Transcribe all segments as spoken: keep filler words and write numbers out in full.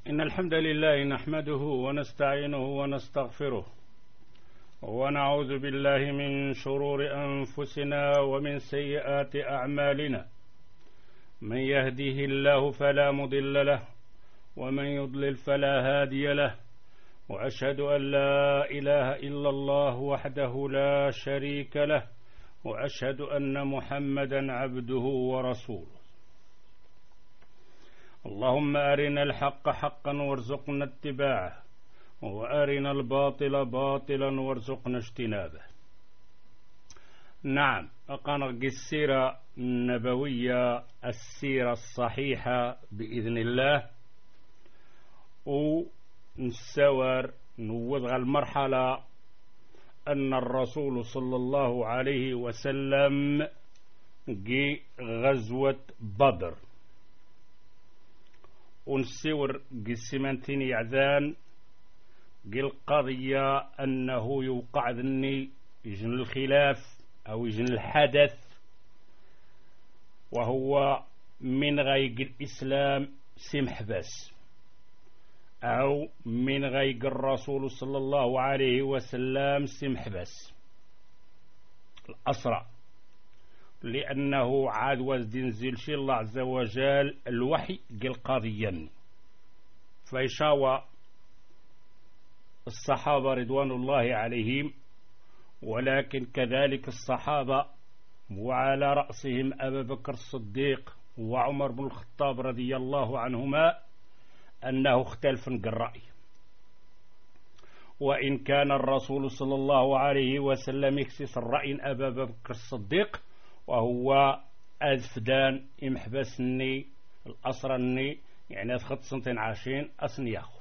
إن الحمد لله نحمده ونستعينه ونستغفره ونعوذ بالله من شرور أنفسنا ومن سيئات أعمالنا. من يهده الله فلا مضل له ومن يضلل فلا هادي له، وأشهد أن لا إله إلا الله وحده لا شريك له، وأشهد أن محمدا عبده ورسوله. اللهم أرنا الحق حقا وارزقنا اتباعه، وأرنا الباطل باطلا وارزقنا اجتنابه. نعم، أقنرق السيرة النبوية، السيرة الصحيحة بإذن الله، ونسور نوضغ المرحلة أن الرسول صلى الله عليه وسلم جي غزوة بدر، ونسور قسمانتين يعذان قل القضية أنه يوقع ذني يجن الخلاف أو يجن الحدث، وهو من غيق الإسلام سمح بس، أو من غيق الرسول صلى الله عليه وسلم سمح بس الأسرع، لأنه عاد وزد ينزل شي الله عز وجل الوحي قل قضيا فيشاوى الصحابة رضوان الله عليهم، ولكن كذلك الصحابة وعلى رأسهم أبا بكر الصديق وعمر بن الخطاب رضي الله عنهما أنه اختلف الرأي. وإن كان الرسول صلى الله عليه وسلم يكسس الرأي أبا بكر الصديق، وهو أذفدان إمحبسني الأسرني يعني أدخل سنتين عشرين أسنياخو،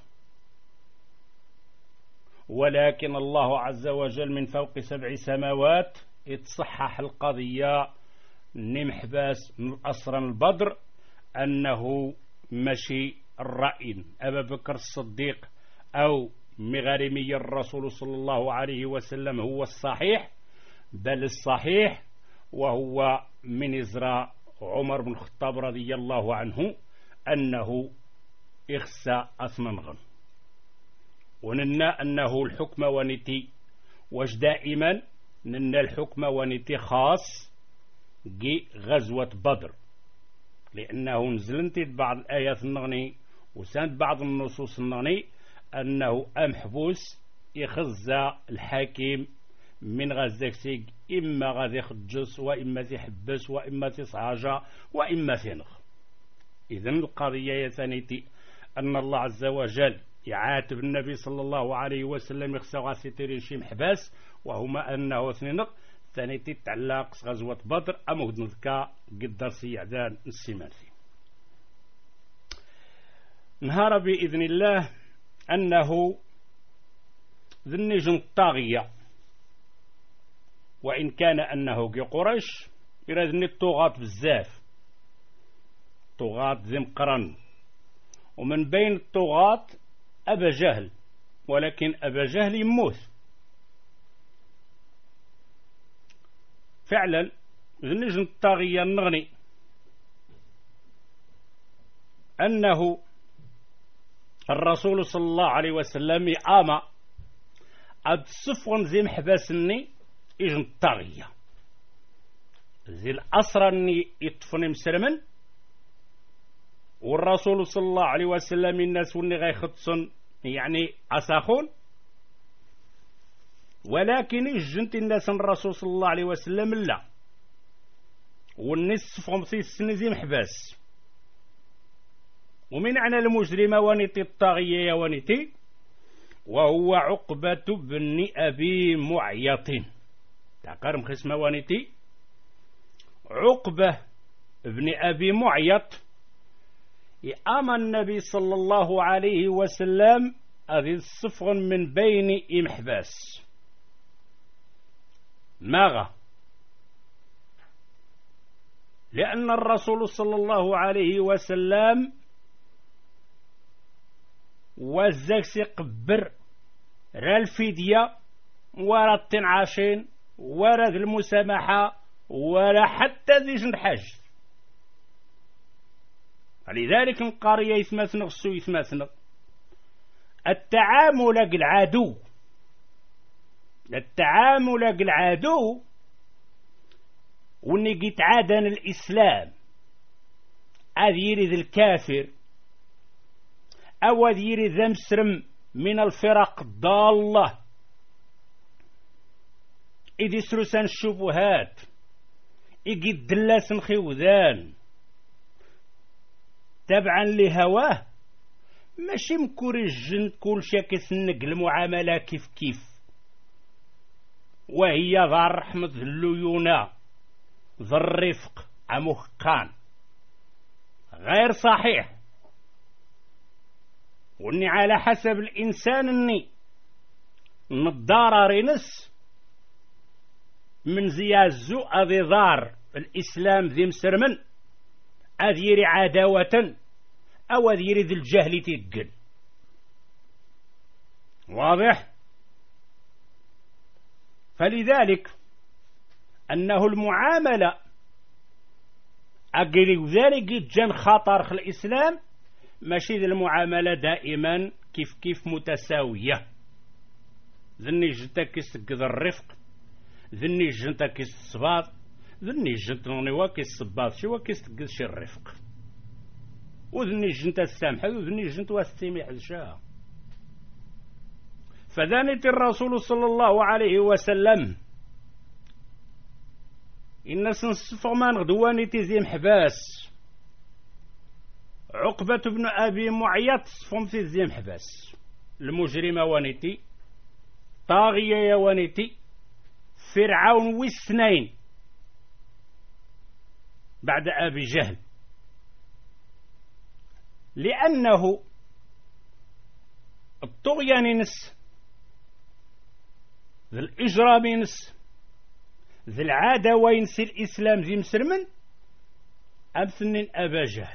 ولكن الله عز وجل من فوق سبع سماوات يتصحح القضية نمحباس من أسرى البدر أنه مشي الرأي أبا بكر الصديق أو مغارمي الرسول صلى الله عليه وسلم هو الصحيح، بل الصحيح وهو من إزراء عمر بن الخطاب رضي الله عنه أنه إخسى أثمنغن، وننا أنه الحكم ونتي واش دائما ننا الحكم ونتي خاص جي غزوة بدر، لأنه نزلنت بعض الآيات النغني وساند بعض النصوص النغني أنه أمحبوس يخزى الحاكم من غزاكسيق، إما غادي يخجس وإما تحبس وإما تصعاجة وإما تنخ. إذن القضية يا ثانيتي أن الله عز وجل يعاتب النبي صلى الله عليه وسلم يخسى غاسيتيرين شي محباس، وهما أنه اثنين ثانيتي تعلق غزوة بدر أمهد نذكى قدر سيعدان السمانثي نهار بإذن الله أنه ذني جن الطاغية، وإن كان أنه قي قريش يرادني الطغاة بزاف، طغاة ذي مقرن، ومن بين الطغاة أبا جهل، ولكن أبا جهل يموت فعلا. ذني جن الطاغية النغني أنه الرسول صلى الله عليه وسلم يآما أد صفون زي محباسني إجن الطاغية زي الأسرى أني يطفني مسرمن، والرسول صلى الله عليه وسلم الناس وني غيختصن يعني أساخون، ولكن إجنت الناس الرسول صلى الله عليه وسلم لا، والناس صفهم في السن زي محباس. ومن عنا المجرمة ونتي الطاغية يا ونتي، وهو عقبة بن أبي معيط تعقرم خسمة ونتي عقبة بن أبي معيط يأمى النبي صلى الله عليه وسلم هذه الصفغ من بين إمحباس ماغا، لأن الرسول صلى الله عليه وسلم وزاك سيقبر را الفدية ورا التنعاشين ورا المسامحة ولا حتى ذي جنحاج، لذلك القارية يثمثنغ السو يثمثنغ التعامل العدو التعامل العدو وني قيت عادن الإسلام أذيري ذي الكافر أو أذيري ذا مسرم من الفرق الضالة إذ يسرسان الشبهات إذ دلاسن خوذان تبعا لهواه ماشي مكورجن كل شاكس النقل المعاملة كيف كيف وهي ذا الرحمة ذا الليونة ذا الرفق أمهقان غير صحيح. واني على حسب الإنسان اني نضارر نس من زيازو أذي ضار الإسلام ذي مسرمن أذيري عداوة أو أذيري ذي الجهل تيقل. واضح؟ فلذلك أنه المعاملة أقري ذلك جن خطر في الإسلام ماشي ذي المعاملة دائما كيف كيف متساوية. ذني جنتكس قد الرفق ذني جنتكس الصباط ذني جنتني واكس الصباط شي واكس قد شي الرفق وذني جنت السامحة وذني جنت واستميح الشاه. فذانت الرسول صلى الله عليه وسلم إن سنصفغ ما نغدواني تزيم حباس عقبة بن أبي معيط صفهم في زيم حباس المجرمة وانيتي طاغية يا وانيتي فرعون والسنين بعد أبي جهل لأنه الطغيان ينس ذي الإجرام ينس ذي العادة وينسي الإسلام ذي مسرمن أمثل أبا جهل.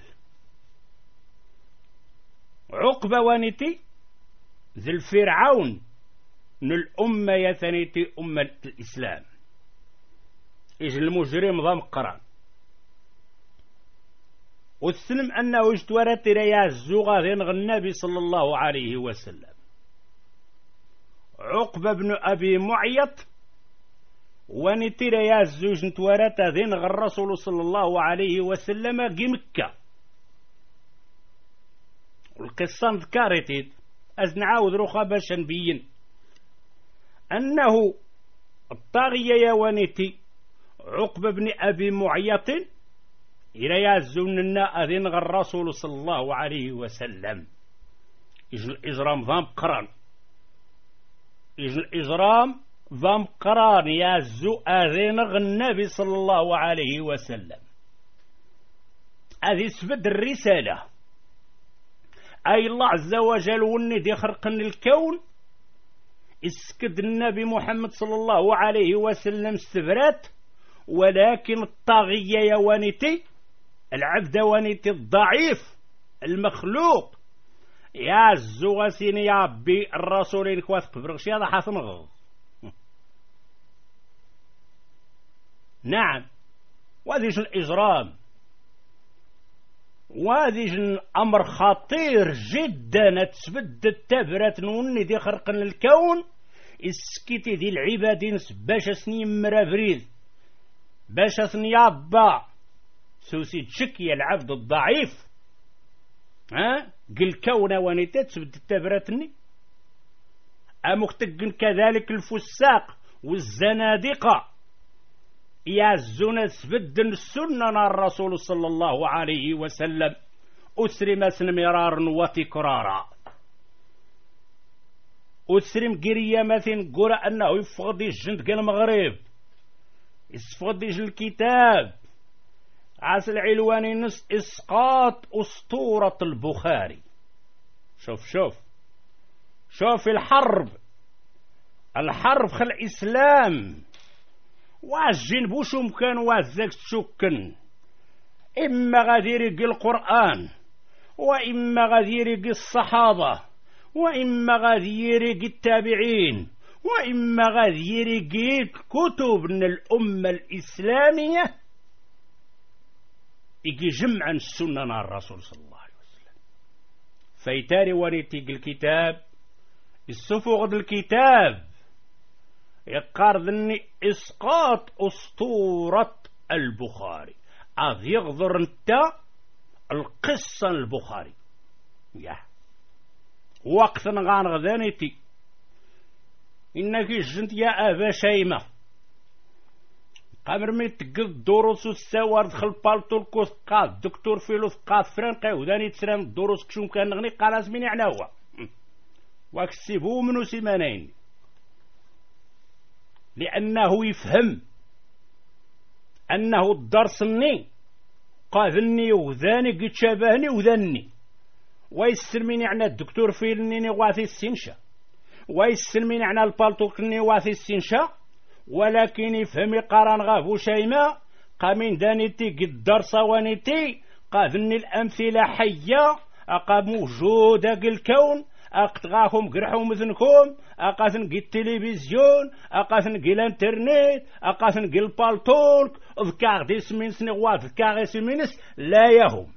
عقبة وانيتي ذي الفرعون من الأمة يثنيتي أمة الإسلام إج المجرم ضم قران والسلم أنه اجتورت ريا الزغى ذين النبي صلى الله عليه وسلم. عقبة بن أبي معيط ونتي ريا الزوج نتورت ذين الرسول صلى الله عليه وسلم قي مكة. والقصة ذكرتي أز نعاود روخا باش نبين أنه الطاغية يا ونتي عقبة بن أبي معيط إلى يازون النا أذن الرسول صلى الله عليه وسلم إجل الإجرام ضام قران إجل الإجرام ضام قران يازو أذن النبي صلى الله عليه وسلم. هذه سبد الرسالة أي الله عز وجل وندي خرق الكون اسكد النبي محمد صلى الله عليه وسلم استبرات ولكن الطاغية يا وانيتي العبد وانيتي الضعيف المخلوق يا الزواسين يا ربي الرسول الكواثق برغشي هذا حاصم غض. نعم وهذه الإجرام وهذه الأمر خطير جدا تسبد التبرات نوني دي خرق الكون اسكتي دي العبادين باش سنين مرافريد باش سنيابا سوسي تشكي العبد الضعيف ها قل كون ونيتا تسبد التبراتني أمختقن كذلك الفساق والزنادقة يعزون سبد السنة الرسول صلى الله عليه وسلم أسرم سنمرارا وتكرارا أسرم قرية مثل قرى أنه يفقد الجند قال المغرب يفقد الكتاب عاس العلواني نص إسقاط أسطورة البخاري. شوف شوف شوف الحرب الحرب خل الإسلام واجين بوشم كان وازاك تشكن إما غادي يرقي القرآن وإما غادي يرقي الصحابة وإما غادي يرقي التابعين وإما غادي يرقي كتب من الأمة الإسلامية يجي جمعا السنة الرسول صلى الله عليه وسلم فيتاري وريتيق الكتاب السفوغ الكتاب يقارضني إسقاط أسطورة البخاري أذ يغضر انت القصة البخاري يا وقت غان غذانيتي إنك جنت يا أبا شيمة قبل ما تقد الدروس والسوار دخل بالطول كوث قاد دكتور فيلو ثقاد فرنقي وداني تسران الدروس كشوم كان نغني قال اسميني على هو واكسبو منو سيمانين لأنه يفهم أنه الدرسني قاذني وذاني قد شابهني وذني ويسلميني عنا الدكتور فيلني واثي السنشا ويسلميني عنا البالطوكني واثي السنشا ولكن يفهم قران غافو شيما قامين دانيتي قد درسا وانيتي قاذني الأمثلة حية أقا موجودة الكون أقتغاهم قرحهم مثنكم أقاثن قي التلفزيون أقاثن قي الانترنت أقاثن قي البالتولك ذكاغ دي سمين سنغوات ذكاغ سمينس لا يهم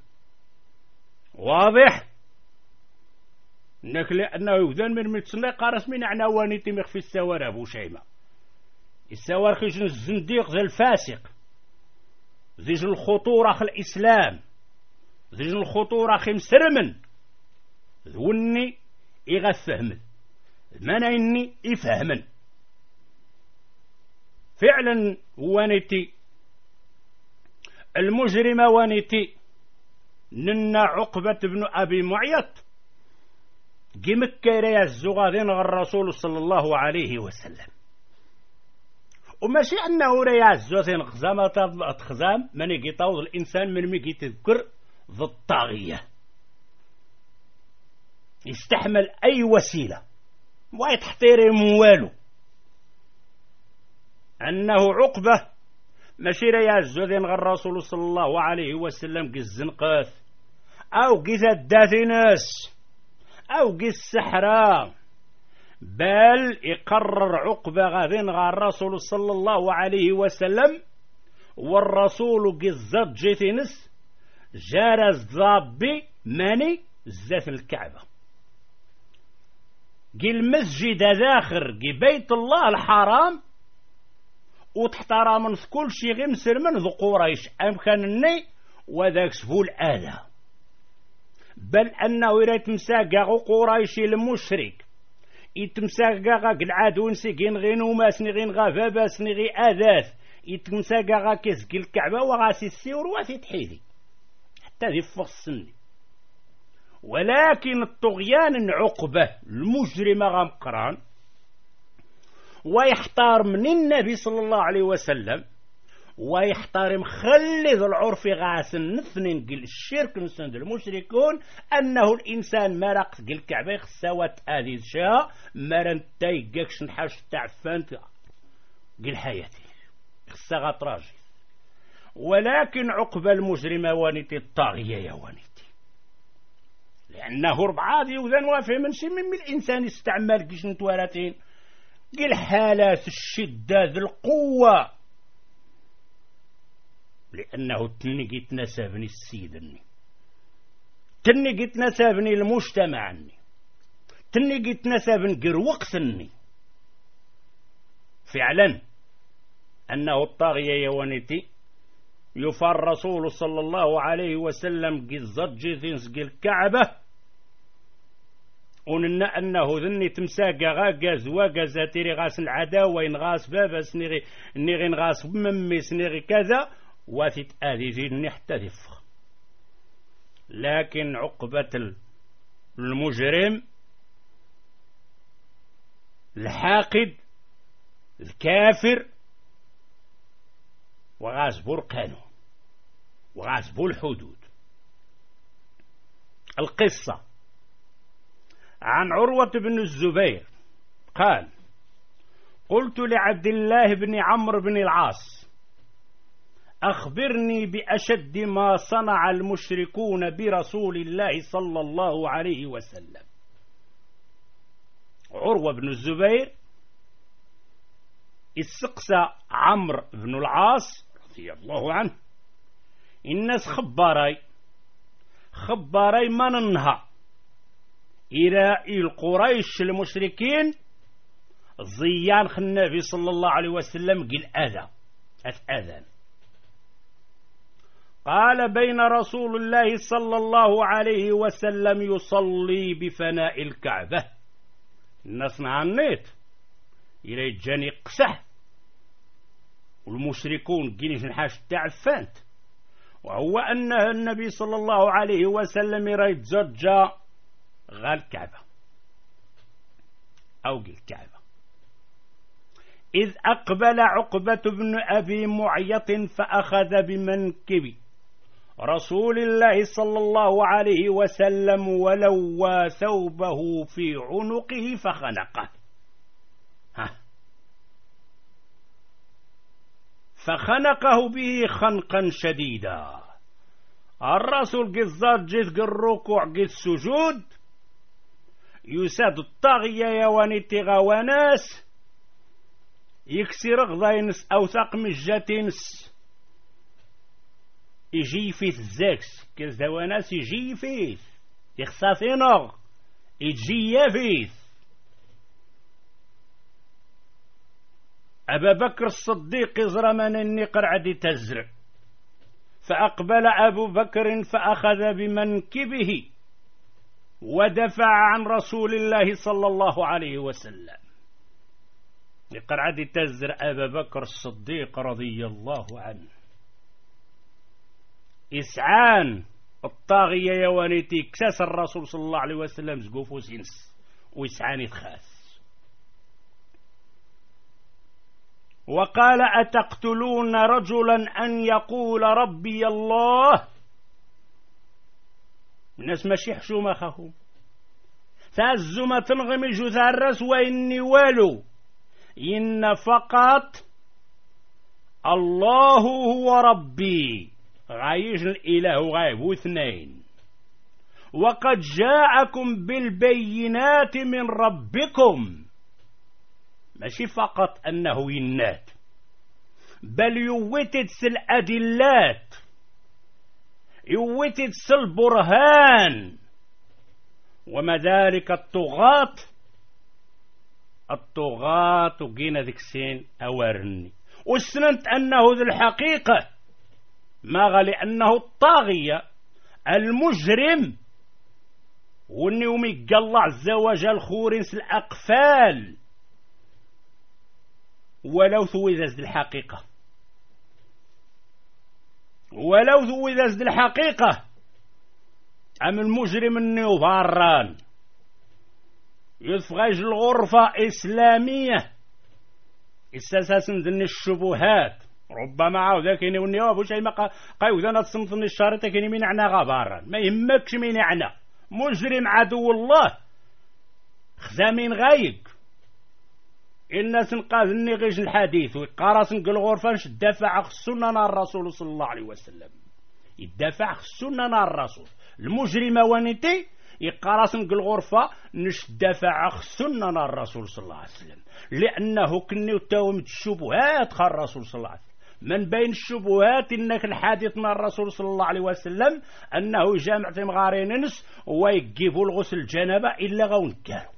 واضح انك لأنه يوذن من متسنى قارس من عنواني تمخ في السوار أبو شيمة السوار خيش الزنديق ذا الفاسق ذيج الخطورة خل الإسلام ذيج الخطورة خي مسرمن ذوني يغفهمن مانا إني يفهمن فعلا وانتي المجرمة وانتي ننا عقبة بن أبي معيط قمك كيريا الزغاذين الرسول صلى الله عليه وسلم وماشي أنه ريا الزغاذين خزامة خزام من يجي طوض الإنسان من ميجي تذكر ذو الطاغية يستحمل أي وسيلة ويتحترم والو أنه عقبة ماشي ريا الزغاذين الرسول صلى الله عليه وسلم قي الزنقاث أو قي ذات ناس أو قي السحرة بل يقرر عقبة غاذين غا الرسول صلى الله عليه وسلم والرسول قي الزجتنس جارز ضابي ماني زات الكعبة قي المسجد داخر قي بيت الله الحرام وتحترى من كل شي غير مسر من ذو قريش أمكانني وذاك سفو الآلة بل أنه يريد مساقا قريشي المشرك يتمساقا غا العدو نسيقين غين وماسني غين غا فاباسني غي آذاث يتمساقا غا كيسقي الكعبة وغاسي السيور واسي تحيدي حتى ذي فصني ولكن الطغيان عقبة المجرمة غمقران ويحتار من النبي صلى الله عليه وسلم ويحترم خلي ذو العرف غاسن نثنين قل الشرك نسند المشركون أنه الإنسان مرق قل كعبة خسوات آذي شاء مرن تايقكش نحاش تعفان قل حياتي خسا راجي ولكن عقبة المجرمة وانتي الطاغية يا وانتي لأنه ربعا ذي وذن وافي من شي من الإنسان يستعمل قش نتوارتين قل حالات الشدة ذي القوة لأنه تنقي تنسابني السيدني تنقي تنسابني المجتمعني تنقي تنسابني قروقثني فعلا أنه الطاغية يوانيتي يفر الرسول صلى الله عليه وسلم قي الزجي قي الكعبة وننا أنه ذني تمساقا غاقاز وقازا تيري غاس العداوة ينغاس بابا سنيغي نيغي نغاس ممي سنيغي كذا واثت آذي حتى ذفخ لكن عقبة المجرم الحاقد الكافر وغاسبو القانون وغاسبو الحدود. القصة عن عروة بن الزبير قال: قلت لعبد الله بن عمرو بن العاص: أخبرني بأشد ما صنع المشركون برسول الله صلى الله عليه وسلم. عروة بن الزبير استقسى عمرو بن العاص رضي الله عنه الناس خباري خباري ما ننهى إلى القريش المشركين زيان النبي صلى الله عليه وسلم قل أذى أذان. قال بين رسول الله صلى الله عليه وسلم يصلي بفناء الكعبة، الناس نعنيت إلى جاني قسح والمشركون قينيش نحاش تعفانت، وهو أن النبي صلى الله عليه وسلم يريد زرجة غال الكعبة أو قل الكعبة، إذ أقبل عقبة بن أبي معيط فأخذ بمنكب رسول الله صلى الله عليه وسلم ولوى ثوبه في عنقه فخنقه. ها فخنقه به خنقا شديدا. الرسول قد جيت الركوع قد السجود يساد الطاغية يوانيتي غواناس يكسر غضاينس أو ثقم الجاتينس يجي فيه الزاكس كزدواناس يجي فيه يخصاصينغ يجي فيه. أبا بكر الصديق زرمان النقر عدي تزرع، فأقبل أبو بكر فأخذ بمنكبه ودفع عن رسول الله صلى الله عليه وسلم. نقر عدي تزرع أبا بكر الصديق رضي الله عنه إسعان الطاغية يوانيتي كساس الرسول صلى الله عليه وسلم زقوفو سينس وإسعان يتخاس. وقال أتقتلون رجلا أن يقول ربي الله؟ الناس ماشي حشومة خاهم ثازمة تنغمج ثارس وإني والو إن فقط الله هو ربي غايج الإله غايب اثنين، وقد جاءكم بالبينات من ربكم، ماشي فقط أنه ينات بل يوتد الأدلات يوتد البرهان. وما ذلك الطغاة الطغاة وقينا ذيك السين أورني وسننت أنه ذو الحقيقة ما غالي أنه الطاغية المجرم والنيوم يقلع عز وجل خورنس الأقفال ولو ثوذز الحقيقة ولو ثوذز الحقيقة أم المجرم النيو باران يثغج الغرفة إسلامية إساسا ذن الشبهات ربما عاود كيني ونيواب وشي ما قايوذانا تصمتني الشارطة كيني من عنا غبارا ما يهمكش من عنا مجرم عدو الله خزامين غايق الناس نقاذني غيش الحديث ويقارس نقل غرفة دافع خصونا الرسول صلى الله عليه وسلم يدافع خصونا الرسول المجرمة ونتي يقارس نقل غرفة نش دافع خصونا الرسول صلى الله عليه وسلم لأنه كني وتاوم الشبهات خا الرسول صلى الله عليه وسلم. من بين الشبهات انك الحديث مع الرسول صلى الله عليه وسلم انه جامع مغارينس ويجيبوا الغسل الجنابه الا غون كانوا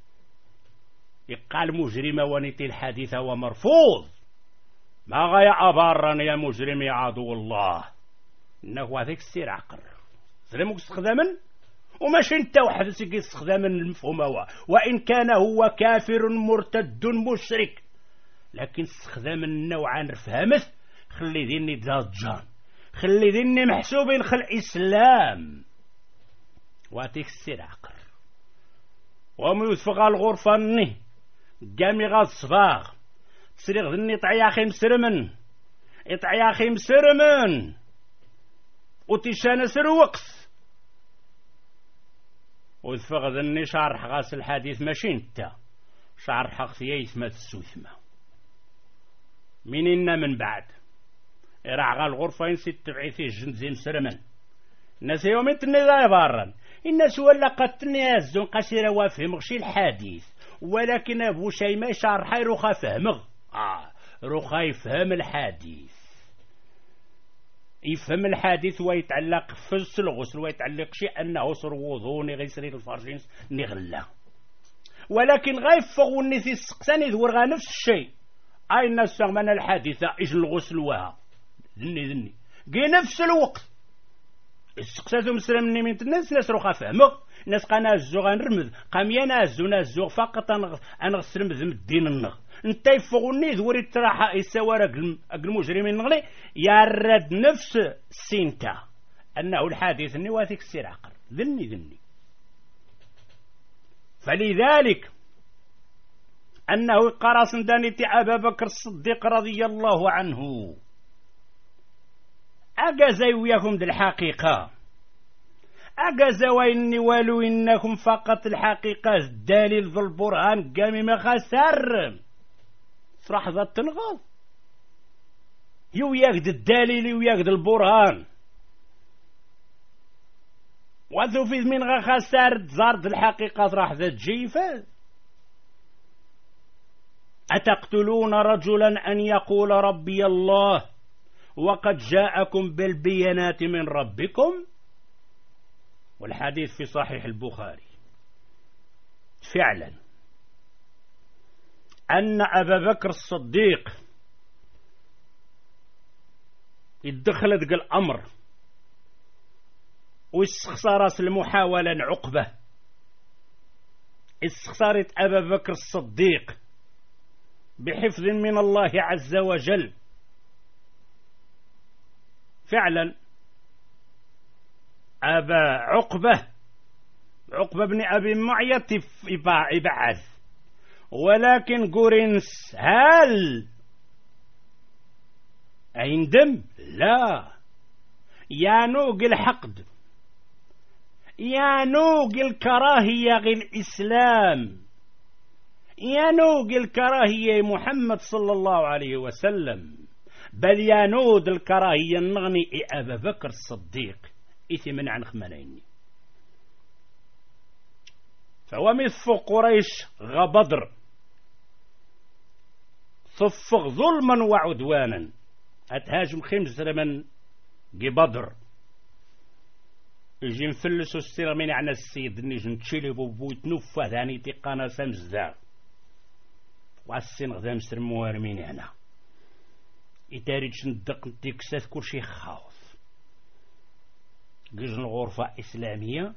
يقال مجرمه ونتي الحديث هو مرفوض ما غايا ابارن يا مجرم يا عدو الله انه هذاك السير عقر سلمك استخداما وماشي انت واحد سيكي استخداما المفهوم هو وان كان هو كافر مرتد مشرك لكن استخدام النوعان رفهمت خلي ذيني ضجان خلي ذيني محسوبين خل الإسلام واتيك السير عقر ومن يدفق الغرفة ني قامي غاد الصفاغ تسريغ ذني طعيا خيم سرمن اطعيا خيم سرمن وتيشانا سر وقس ويدفق ذني شارح غاس الحديث ماشي انت شارح خثيه يثمت السوثمه منين من بعد راح الغرفة ينسيت تبعيثي الجند زي مسرمن الناس يومين تنزاي بارن الناس ولا قد تنازون قصيرة وافهم غشي الحديث ولكن أبو شيماء شارحي رخا فهمغ آه رخا يفهم الحديث يفهم الحديث ويتعلق في الغسل ويتعلق شيء أنه سروضوني غيسري الفرجين نغلا، ولكن غيفغ النثي السقساني ذور نفس الشيء. أي الناس من الحادثة إيش الغسل وها ذني ذني قي نفس الوقت السقساتهم سلام من الناس ناس روخا فهمه ناس قانا الزو غنرمذ قام ينازو نازو فقط أنغسل مذم الدين النغ انت يفغني ذوري التراحة يسوى المجرمين نغلي يرد نفس السينتا أنه الحادث أني واثق السير عقر ذني ذني. فلذلك أنه قرص دانيتي أبا بكر الصديق رضي الله عنه أجازي وياكم دي الحقيقة أجازي وإني والو إنكم فقط الحقيقة الدليل ذو البرهان قامي ما خسر صراحة ذا تنغض يو ياخد الدليل وياخد البرهان وذو في من غا خسر زارد الحقيقة راح ذا تجيفة. أتقتلون رجلا أن يقول ربي الله وقد جاءكم بالبينات من ربكم، والحديث في صحيح البخاري. فعلا أن أبا بكر الصديق ادخلت الأمر واستخسرت المحاولة عقبة استخسرت أبا بكر الصديق بحفظ من الله عز وجل. فعلا أبا عقبة عقبة بن أبي معيط يبعث، ولكن قرنس هل عندم لا يانوق الحقد يانوق الكراهية غير الإسلام يانوق الكراهية محمد صلى الله عليه وسلم، بل يانود الكراهية النغني أبا بكر الصديق إثمن عن خمالين. فهو مثل قريش غبضر صفغ ظلما وعدوانا أتهاجم خمس من قبضر يجي نفلسو السيرة من عنا السيد نيجي نتشيلي بوبو يتنفى ذاني تيقانا سمزدار وعسين غدا مسر موارمين هنا يتاريج ندق نتيكسات كل شي خاوف قجن غرفة إسلامية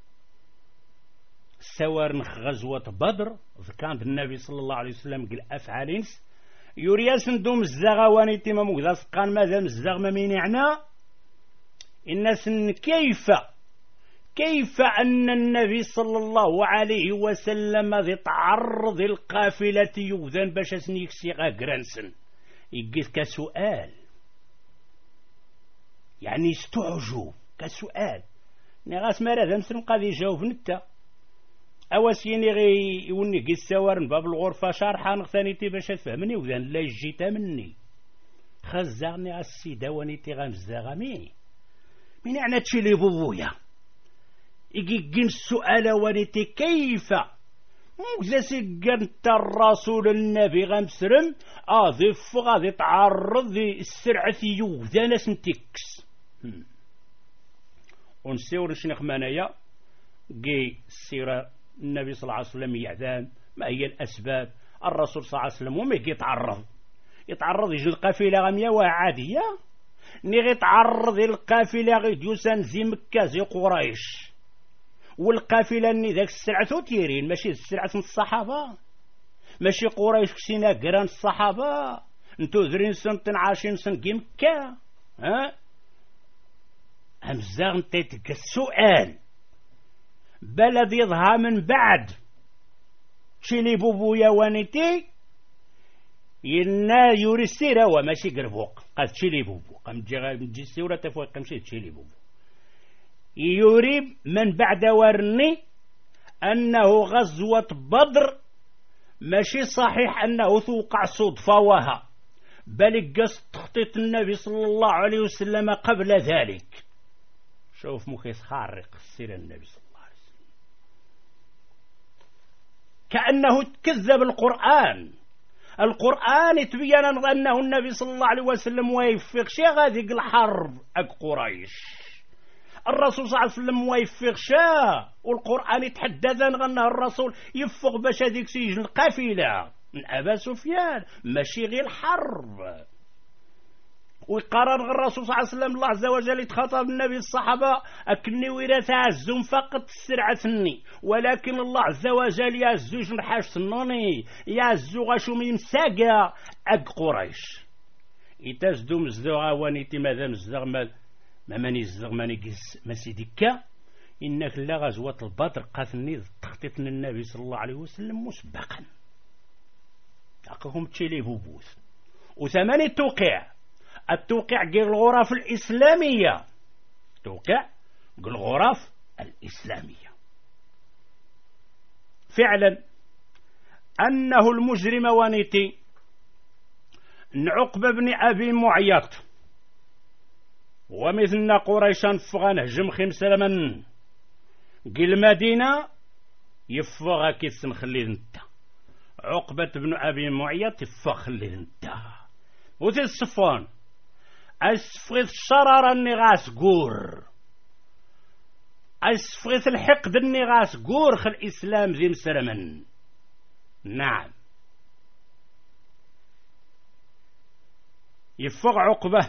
سوارنخ غزوة بدر كانت النبي صلى الله عليه وسلم قال أفعالينس يورياس ندوم الزاغة وانيتي ما مقدر سقان ماذا الزاغ ما مينعنا الناس كيف كيف أن النبي صلى الله عليه وسلم ذي تعرض القافلة يوذن باش سنيكسي غاقرانسن يقيت كسؤال يعني استعجوا كسؤال نغاس مرة ذمسن قاضي يجاوب نتا أواسيني غي يوني قيس سوارن باب الغرفة شارحة نغثانيتي باش تفهمني وذن لا يجيتا مني خزغني السيدة وانيتي غامزاغامي من يعني تشيلي بوبويا يجي السؤال وليتي كيف مجلسي قنت الرسول النبي غمسرم اضف غادي تعرض السرعة يوذان سنتكس ونسيور شنخ منايا جي السيرة النبي صلى الله عليه وسلم يعذان ما هي الأسباب الرسول صلى الله عليه وسلم وما يجي يتعرض يتعرض يجي القافلة غمية وعادية نيغي تعرض القافلة غي ديوسان زي مكة زي قريش والقافلة ني ذاك السرعة تيرين ماشي السرعة من الصحابة ماشي قريش كسينا قران الصحابة انتو ذرين سنة عاشين سنة كي مكة ها همزاغ نتيتك السؤال بلد يظهر من بعد شيلي بوبويا وانيتي ينا يوري السيرة وماشي قربوق قد تشيلي بوبو قام تجي السيرة تفوق قمشي تشيلي بوبو يوري من بعد ورني أنه غزوة بدر ماشي صحيح أنه توقع صدفة وها بل قصد تخطيط النبي صلى الله عليه وسلم قبل ذلك. شوف مخيس خارق السيرة النبي صلى الله عليه وسلم كأنه تكذب القرآن القرآن يتبين أنه النبي صلى الله عليه وسلم ويفق شي غادي الحرب أك قريش. الرسول صلى الله عليه وسلم ويفق شا، والقرآن يتحدى أنه الرسول يفق باش هذيك سيجن القافلة من أبا سفيان، ماشي غير الحرب. ويقرر الرسول صلى الله عليه وسلم الله عز وجل يتخاطب النبي الصحابة أكني وراث عزهم فقط السرعة، ولكن الله عز وجل يعزو جنحاش سنوني يعزو غاشو من ساقا أك قريش يتزدو مزدو غوانيتي ماذا مزدغ ما ماني زدغ ماني قز مسيدكا إنك لا غزوة البدر قاتلني تخطيط النبي صلى الله عليه وسلم مسبقا أقاكم تشيلي بوبوث وثماني توقع التوقيع قل الغرف الإسلامية، توقيع قل الغرف الإسلامية فعلا أنه المجرم وانيتي عقبة بن أبي معيط ومثلنا قريشا فغان هجم خمسة لمن قل المدينة يفغى كيس نخلي انت عقبة بن أبي معيط يفغ خلي انت وثي الصفوان أسفغيث الشرارة النغاس قور أسفغيث الحقد النغاس قور خل الإسلام ذي مسرمن. نعم يفغ عقبة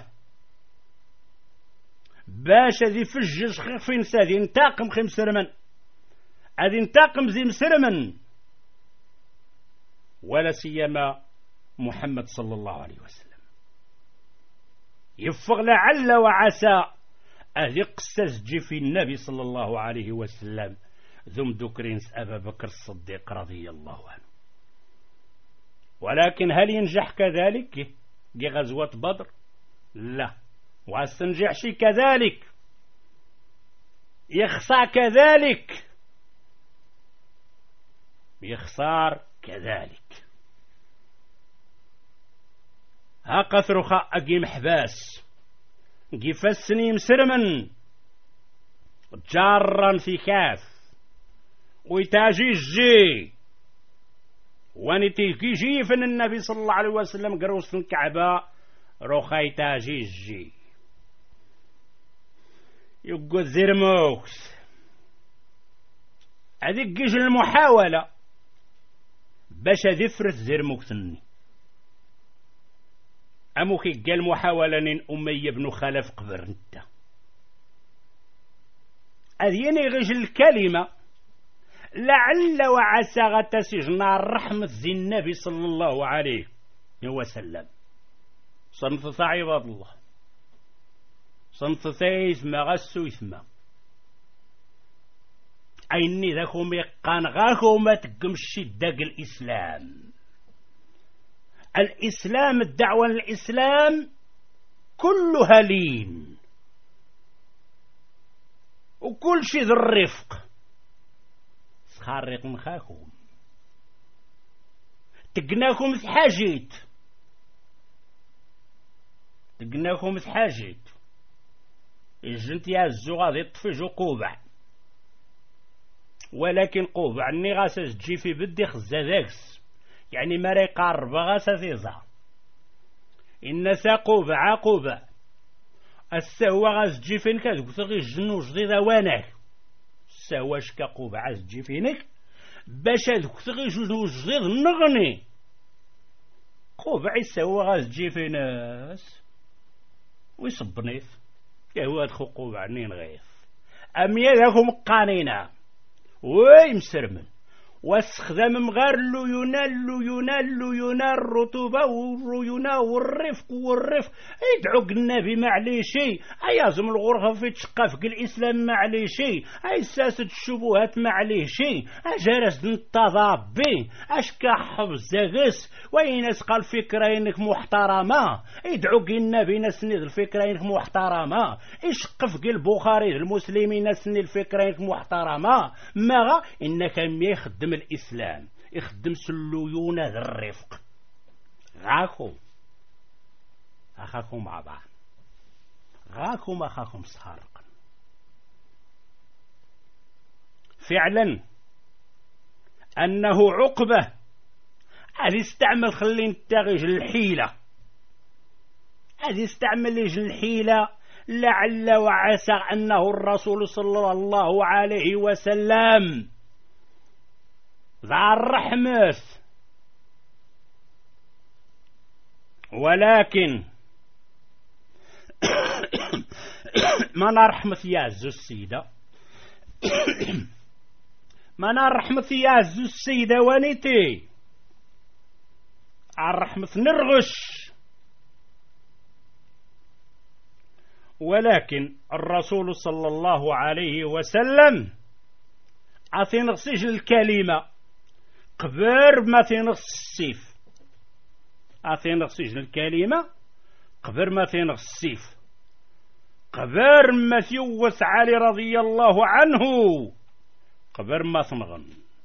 باش ذي فجج خفين سادي انتاقم خي مسرمن هذي انتاقم ذي مسرمن، ولا سيما محمد صلى الله عليه وسلم يفغ لعل وعسى أهل قساس جي النبي صلى الله عليه وسلم ذم ذكرينس أبا بكر الصديق رضي الله عنه. ولكن هل ينجح كذلك دي غزوة بدر؟ لا، واستنجح شي كذلك يخسع كذلك يخسار كذلك. ها قثرخا أقيم حباس قفسني مسرمن جارا في كاف ويتاجي الجي وانتي جي فن النبي صلى الله عليه وسلم قروس الكعبة روخا يتاجي الجي يقول زرموكس هذيك جيج المحاولة باش ذفرت زرموكسني أموكي قال محاولة نين أمية بن خلف قبر انت أذيني غيج الكلمة لعل وعسى غتسجنا الرحمة ذي النبي صلى الله عليه وسلم. صنف عباد الله صنف ثيث ما غسو يثما أيني ذاكم يقان غاكو ما تقمش داق الإسلام. الإسلام الدعوة الإسلام كلها لين وكل شيء ذو الرفق. سخارق مخاكم تقناكم ثحاجيت تقناكم ثحاجيت الجنت يعزو غادي يطفجو قوبع، ولكن قوبع اني غاسس تجي في بدي خزا ذاكس يعني ما يقارب غاسا ثيزا إن ساقوبة عقوبة السهوة غاز تجي فينك تقول الجنو جديدة وانك السهوة شكا قوبة عاز تجي فينك باش تقول جنو جديد نغني قوبة السهوة غاز تجي في ناس ويصبنيث يهو هاد قوبة عنين غيث أميا ذاكم قانينا ويمسرمن واستخدام مغار لو ينال لو ينال لو ينال الرطوبة والريونا والرفق والرفق يدعوك النبي ما عليه شيء أيازم الغرفة في تشقف الإسلام ما عليه شيء أي ساسة الشبهات ما عليه شيء أجرس التضابي أشكا حفظ غس وينس قال فكرينك محترمة يدعوك النبي نسند الفكرينك محترمة يشقف البخاري المسلمين نسند الفكرينك محترمة ما إنك يخدم الإسلام يخدم سلويون ذا الرفق غاكم أخاكم مع بعض غاكم أخاكم سخارقا. فعلا أنه عقبة هذه استعمل خلي نتاغيج الحيلة، هذه استعمل يج الحيلة لعل وعسى أنه الرسول صلى الله عليه وسلم ذا الرحمة، ولكن ما نرحمة يعزو السيدة ما نرحمة يعزو السيدة ونيتي الرحمة نرغش، ولكن الرسول صلى الله عليه وسلم أتنغسج الكلمة قبر ما تنغس السيف، أتنغسج الكلمة قبر ما تنغس السيف، قبر ما تيوث علي رضي الله عنه قبر ما تنغن.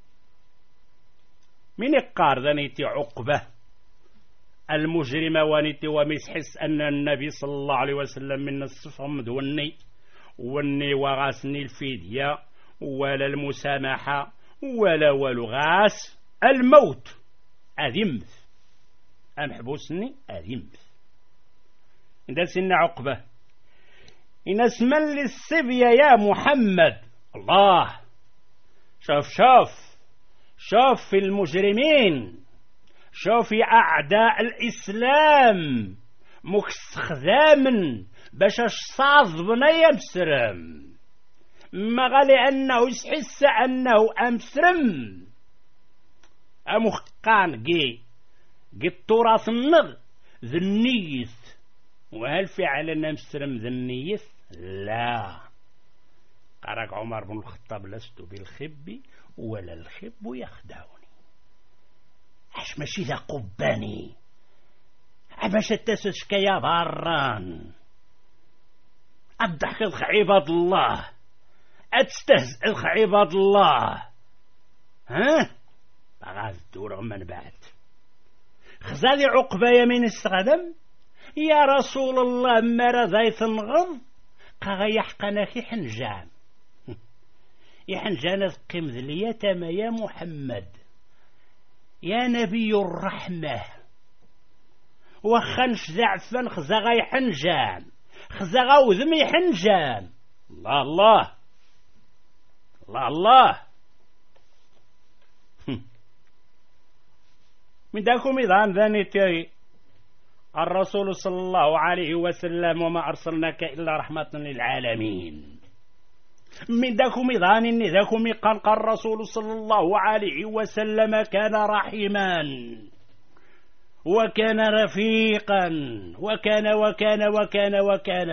من يقار ذنيتي عقبة المجرمة ونيتي ومسحس أن النبي صلى الله عليه وسلم من الصفم وني وني وغاسني الفدية ولا المسامحة ولا والغاس الموت أذمت أمحبوسني أذمت. إذا سن عقبة إن اسما للصبية يا محمد، الله شوف شوف شوف في المجرمين، شوف في أعداء الإسلام مستخداما باش الصاز بنيا مسرم، ما غالي أنه يحس أنه أمسرم أمخقان جي جي التراث النغ ذي النيث، وهل فعلا مسرم ذي النيث؟ لا. قالك عمر بن الخطاب لست بالخب ولا الخب يخدعني، عش ماشي ذا قباني عباش التسسك يا باران أضحك عباد الله، أتستهزئ عباد الله، ها غاز الدور من بعد خزالي عقبة يمين السغدم يا رسول الله مرا ذاي تنغض قا يحقنا كي حنجان يحنجان قيم ذليتما يا محمد يا نبي الرحمة وخنش ذعفا خزغي حنجان خزغا وذمي حنجان. الله الله الله الله من داكم إذا ذانيتي الرسول صلى الله عليه وسلم وما أرسلناك إلا رحمة للعالمين. من داكم إذا إني ذاكم قال الرسول صلى الله عليه وسلم كان رحيما وكان رفيقا وكان وكان وكان وكان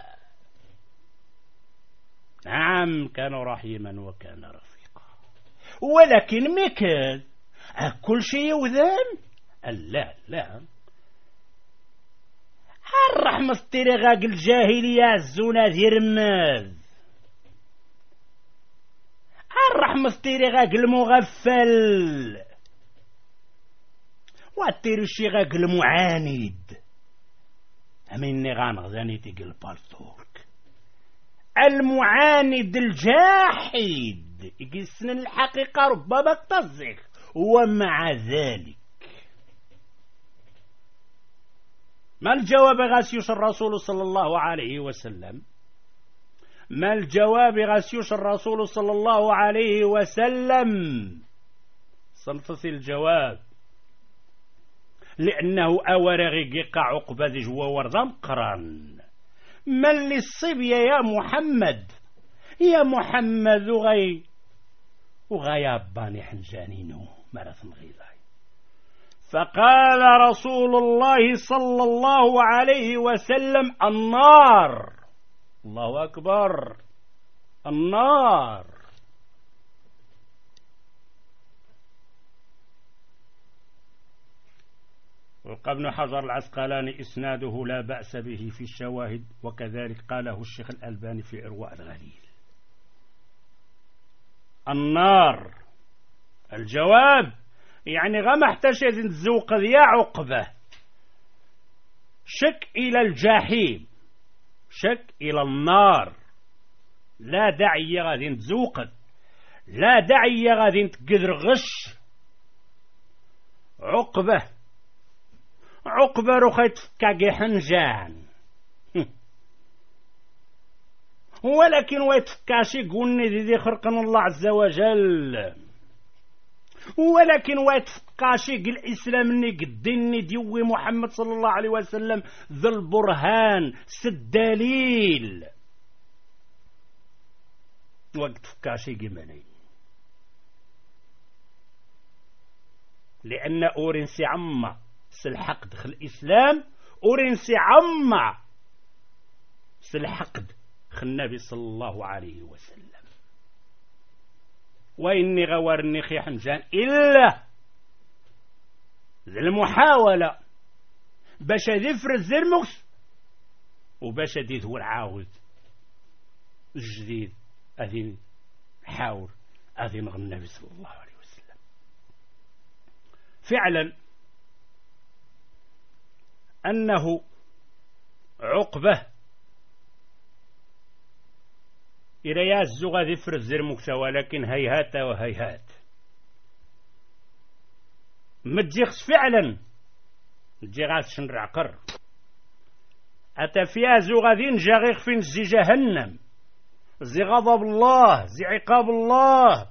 نعم كان رحيما وكان رفيقا، ولكن مكذ كل شيء وذن لا لا الرحمة ترغاق الجاهلية الزونا ذي رماذ، الرحمة ترغاق المغفل واتيرشي غاق المعاند أميني غانغزاني تيقل بالطورك المعاند الجاحد يقسن الحقيقة ربما تصدق، ومع ذلك ما الجواب غاسيوش الرسول صلى الله عليه وسلم؟ ما الجواب غاسيوش الرسول صلى الله عليه وسلم؟ صنفص الجواب لأنه أورغي قا عقبة ذي جوا ورضام قران من للصبية يا محمد يا محمد غي وغياباني حنجانينو مرثن غيلاي. فقال رسول الله صلى الله عليه وسلم النار، الله أكبر النار. وقال ابن حجر العسقلاني إسناده لا بأس به في الشواهد، وكذلك قاله الشيخ الألباني في إرواء الغليل. النار الجواب يعني غما احتشد تزوق يا عقبة شك إلى الجحيم، شك إلى النار، لا داعي غادي تزوقد، لا داعي غادي تقدر غش. عقبة عقبة رخيت فكاقي حنجان ولكن ويتفكاشي قولني ذي ذي خرقنا الله عز وجل ولكن ويتفكاشي قل الإسلام اني قدني ديوي محمد صلى الله عليه وسلم ذا البرهان سدليل وقت فكاشي قمني لأن أورنسي عما سلحق دخل الإسلام أورنسي عما سلحقد خل النبي صلى الله عليه وسلم وإني غوارني خي حنجان إلا ذي المحاولة باش ذفر الزرمكس وباش دي ذو العاود الجديد أذين حاور أذين غن النبي صلى الله عليه وسلم. فعلا أنه عقبة إلى يزغ ذفر الزرمكس ولكن هيهات وهيهات متجيخس فعلا متجيغاس شنرع قر أتا فيها زغذين جاغيخ فين زي جهنم زي غضب الله زي عقاب الله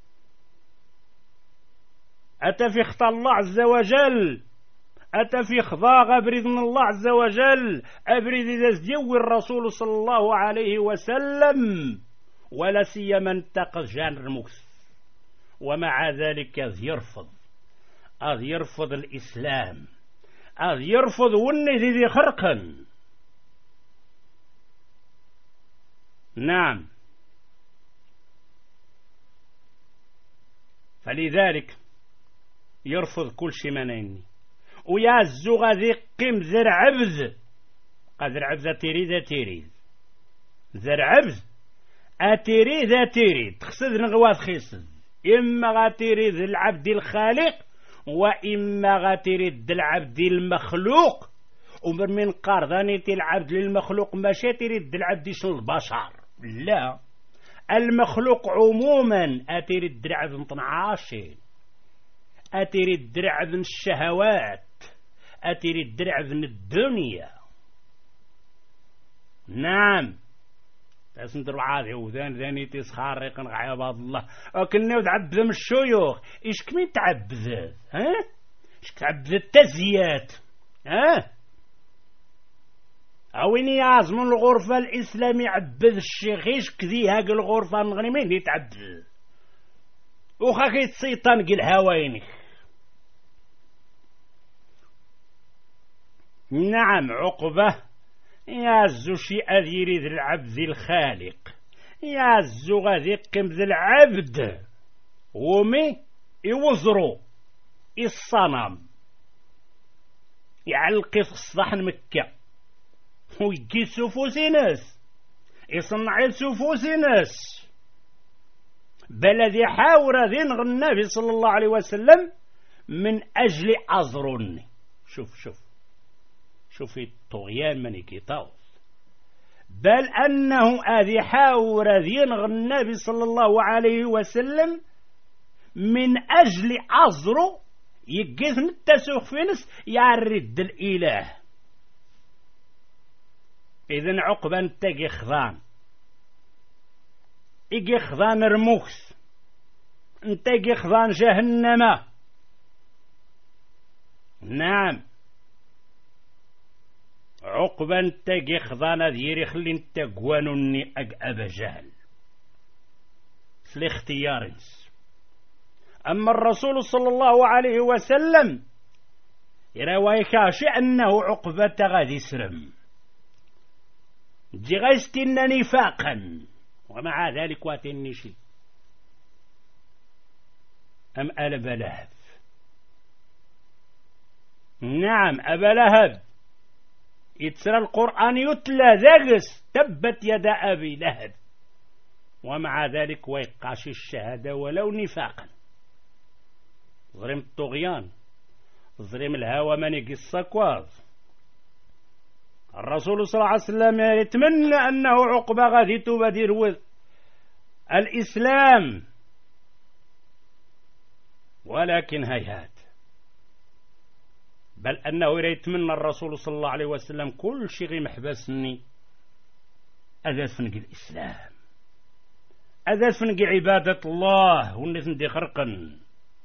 أتا في خطى الله عز وجل أتا في خضاء أبرد من الله عز وجل أبرد إذا زديوي الرسول صلى الله عليه وسلم ولا سيما انتقص جان المكس ومع ذلك أذ يرفض أذ يرفض الإسلام أذ يرفض وني ذي خرقا. نعم فلذلك يرفض كل شيء منيني ويعزو غادي قيم ذر عبد قادر عبد تريد تريد ذر عبد أتريد أتريد تخصد نغوات خيصد إما غاتريد العبد الخالق وإما غاتريد العبد المخلوق ومن من قارضاني العبد للمخلوق ماشي تريد العبد شنو البشر لا المخلوق عموما أتريد العبد مطنعاشين أتريد الدرع من الشهوات أتريد الدرع من الدنيا. نعم تسندر عادي وذان ذاني تسخار ريقن عباد الله أكني وتعبذ من الشيوخ إيش كمين تعبذ ها إيش تعبذ التزيات ها أويني يعزم الغرفة الإسلامي عبذ الشيخ إيش كذي هاق الغرفة نغني مين يتعبذ وخاكي تسيطان قل هوايني. نعم عقبة يعزو شي أذيري ذي العبد الخالق يعزو غادي قم ذي العبد ومي يوزرو الصنم يعلقي في الصحن مكة ويجي سفوسي ناس يصنع سفوسي ناس بلدي حاور ذين النبي صلى الله عليه وسلم من أجل أزرني. شوف شوف شوفي الطغيان من يكيطاوس بل أنه أذي حاور ذين النبي صلى الله عليه وسلم من أجل أزرو يجيث التسوخ في نس يعرد الإله. إذن عقبا انتقي خضان إيجي خضان رموكس انتقي خضان جهنم. نعم عقبا انتقي خضان ذيري خلي انت قوانوني أبا جهل الاختيارنس. أما الرسول صلى الله عليه وسلم يروايكاشي أنه عقبة غادي سرم جي غيستن نفاقا ومع ذلك واتني شي أم ألب لهب. نعم أبا لهب يتسرى القرآن يتلى ذاقس تبت يد أبي لهب ومع ذلك ويقاش الشهادة ولو نفاقا. ظلم الطغيان ظلم الهوى من يقص كواز. الرسول صلى الله عليه وسلم يتمنى أنه عقبة غادي تبدر وذ الإسلام ولكن هيهات بل أنه يتمنى الرسول صلى الله عليه وسلم كل شيء غير محبسني أذا فنق الإسلام، أذا فنق عبادة الله والناس ندي خرقا.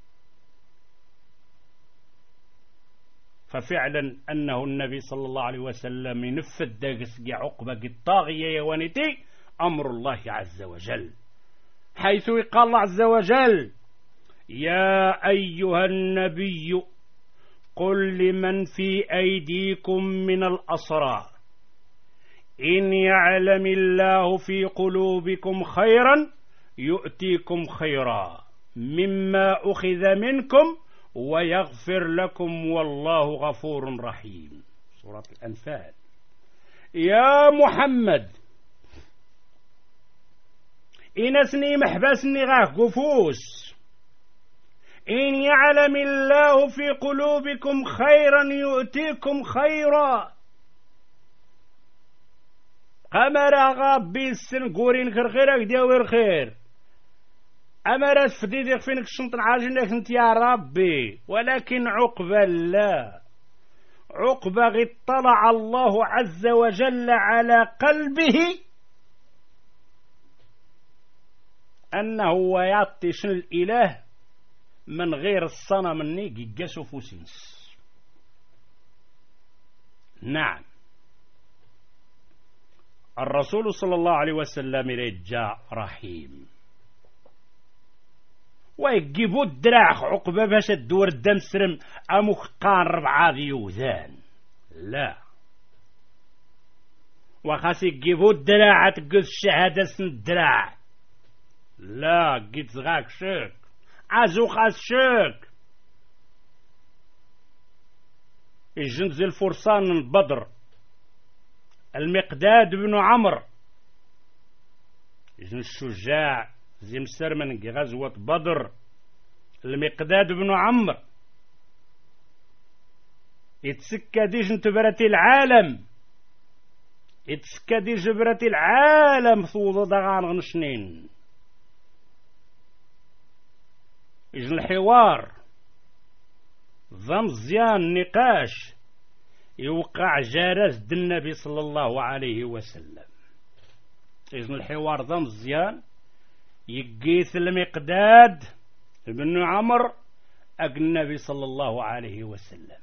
ففعلا أنه النبي صلى الله عليه وسلم ينفذ داقس عقبة الطاغية يوانتي أمر الله عز وجل، حيث قال الله عز وجل: يا أيها النبي قل لمن في أيديكم من الأسرى إن يعلم الله في قلوبكم خيرا يؤتيكم خيرا مما أخذ منكم ويغفر لكم والله غفور رحيم. سورة الأنفال. يا محمد إنسني محبسني غاك قفوس، إن يعلم الله في قلوبكم خيرا يؤتيكم خيرا. قمر غابي السن قورين خيرك ديوير خير، أمر فديدك فينك الشنطن عاجنك انت يا ربي، ولكن عقبة لا، عقبة اطلع الله عز وجل على قلبه أنه يعطيش الإله من غير الصنم النيق يقاسو فوسينس. نعم، الرسول صلى الله عليه وسلم رجاء رحيم، ويجيبوا الدراع عقبة باش الدور الدم سرم أمخقان ربعة ذيوذان، لا، وخاص يجيبوا الدراع تقص الشهادة سن الدراع، لا، قيت غاك شك عزو خاص شك. الجند الفرسان من بدر، المقداد بن عمرو إذن الشجاع زي مسر من غزوة بدر، المقداد بن عمرو يتسكى دي جنتبرة العالم، يتسكى دي جبرة العالم ثوضة دغان غنشنين. إذن الحوار ضم زيان نقاش يوقع جارز د النبي صلى الله عليه وسلم. إذن الحوار ضم زيان يقيث المقداد بن عمرو أق النبي صلى الله عليه وسلم.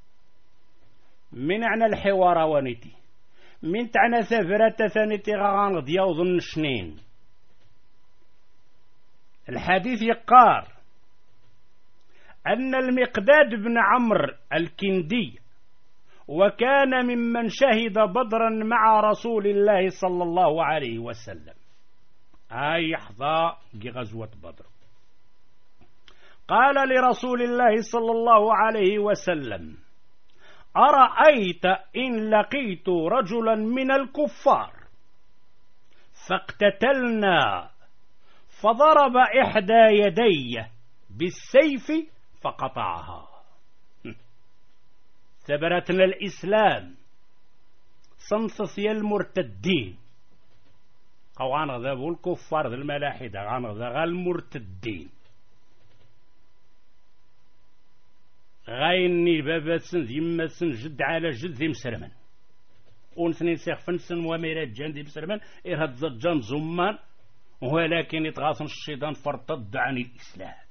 من عنا الحوار وانتي من تعنى ثفرة ثانيتي غان ضياو ظن شنين. الحديث يقار أن المقداد بن عمرو الكندي وكان ممن شهد بدرا مع رسول الله صلى الله عليه وسلم، أي يحظى غزوة بدر، قال لرسول الله صلى الله عليه وسلم: أرأيت إن لقيت رجلا من الكفار فاقتتلنا فضرب إحدى يدي بالسيف فقطعها. ثبرتنا الإسلام صنصصي المرتدين قوان غذابوا الكفار ذا الملاحدة غان غذا المرتدين غايني بابا سن ذي سن جد على جد ذي مسرمن ونثنين سيخ فنسن وميرات جان ذي مسرمن إرهد زجان زمان، ولكن يتغاصن الشيطان فارتد عن الإسلام،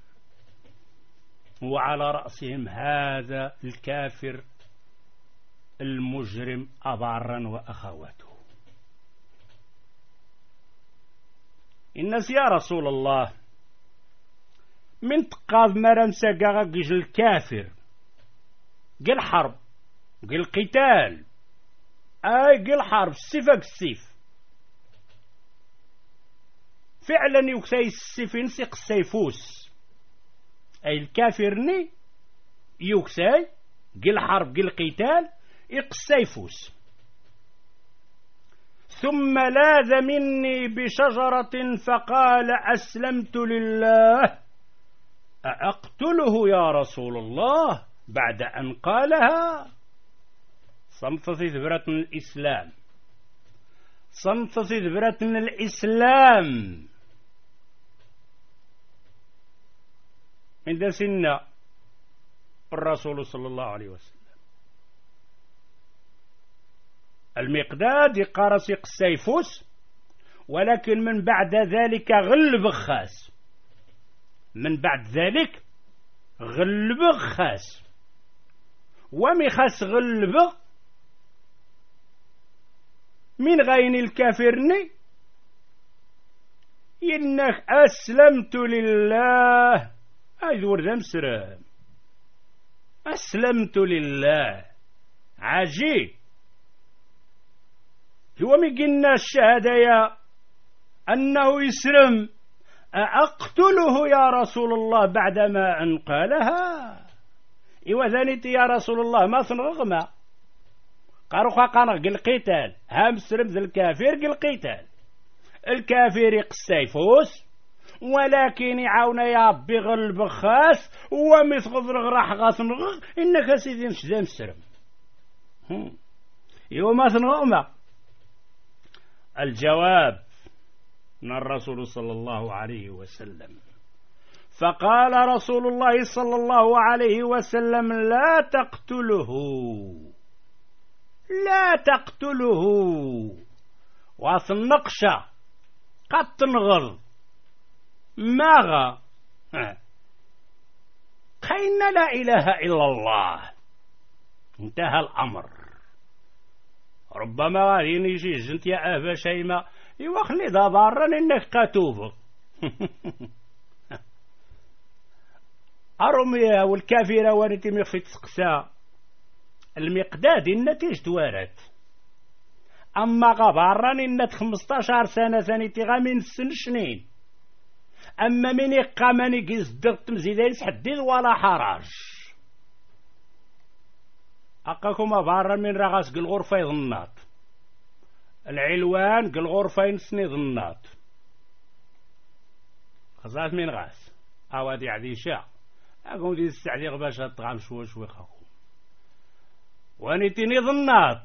وعلى رأسهم هذا الكافر المجرم أبارا وأخواته. الناس يا رسول الله من تقاض مرمسا قاقا قيج الكافر قل حرب قل قتال أي قل حرب السيفك السيف فعلا يكسي السيف ينسق السيفوس، أي الكافرني يكسي قل حرب قل قتال يقسيفوس. ثم لاذ مني بشجرة فقال: أسلمت لله أقتله يا رسول الله بعد أن قالها. صمتي ذبرة الإسلام، صمتي ذبرة الإسلام عند سنة الرسول صلى الله عليه وسلم المقداد يقارس يقسيفوس، ولكن من بعد ذلك غلب خاس، من بعد ذلك غلب خاس ومي خاس غلب من غين الكافرني إنك أسلمت لله. هاي ورد مسرم أسلمت لله عجيب. هو ميقلنا الشهادة يا أنه يسلم، أقتله يا رسول الله بعدما أن قالها؟ إيوا ذانيتي يا رسول الله ما تنغغما قاروخا قانغ القتال هام سلم ذا الكافر القتال. الكافر يقسيفوس ولكن يعاون يا ربي غلب خاس ومثغض راح غاثنغ إنك سيدي مش ذا مسرم. إيوا ما تنغغما. الجواب من الرسول صلى الله عليه وسلم، فقال رسول الله صلى الله عليه وسلم لا تقتله لا تقتله واثنقشة قد تنغل ماغا قينا لا إله إلا الله انتهى الأمر. ربما غادي يجي جنت يا أبا شيماء يوخلي دابارا إنك قاتوف أرميا والكافرة ونتمي في تسقسا المقداد النتيجة توارت. أما غبارا إنت خمستاشر سنة ثانيتي غامين السن شنين. أما من يقامني قزدرت مزيدين حديد ولا حراج أقاكم أبارا من رغاس قل غرفة يظنات العلوان قل غرفة ينسني ظنات خزات من غاس أوادي عديشا أقوم دي السعديق باش أطغام شوي شوي خاكم وانيتيني ظنات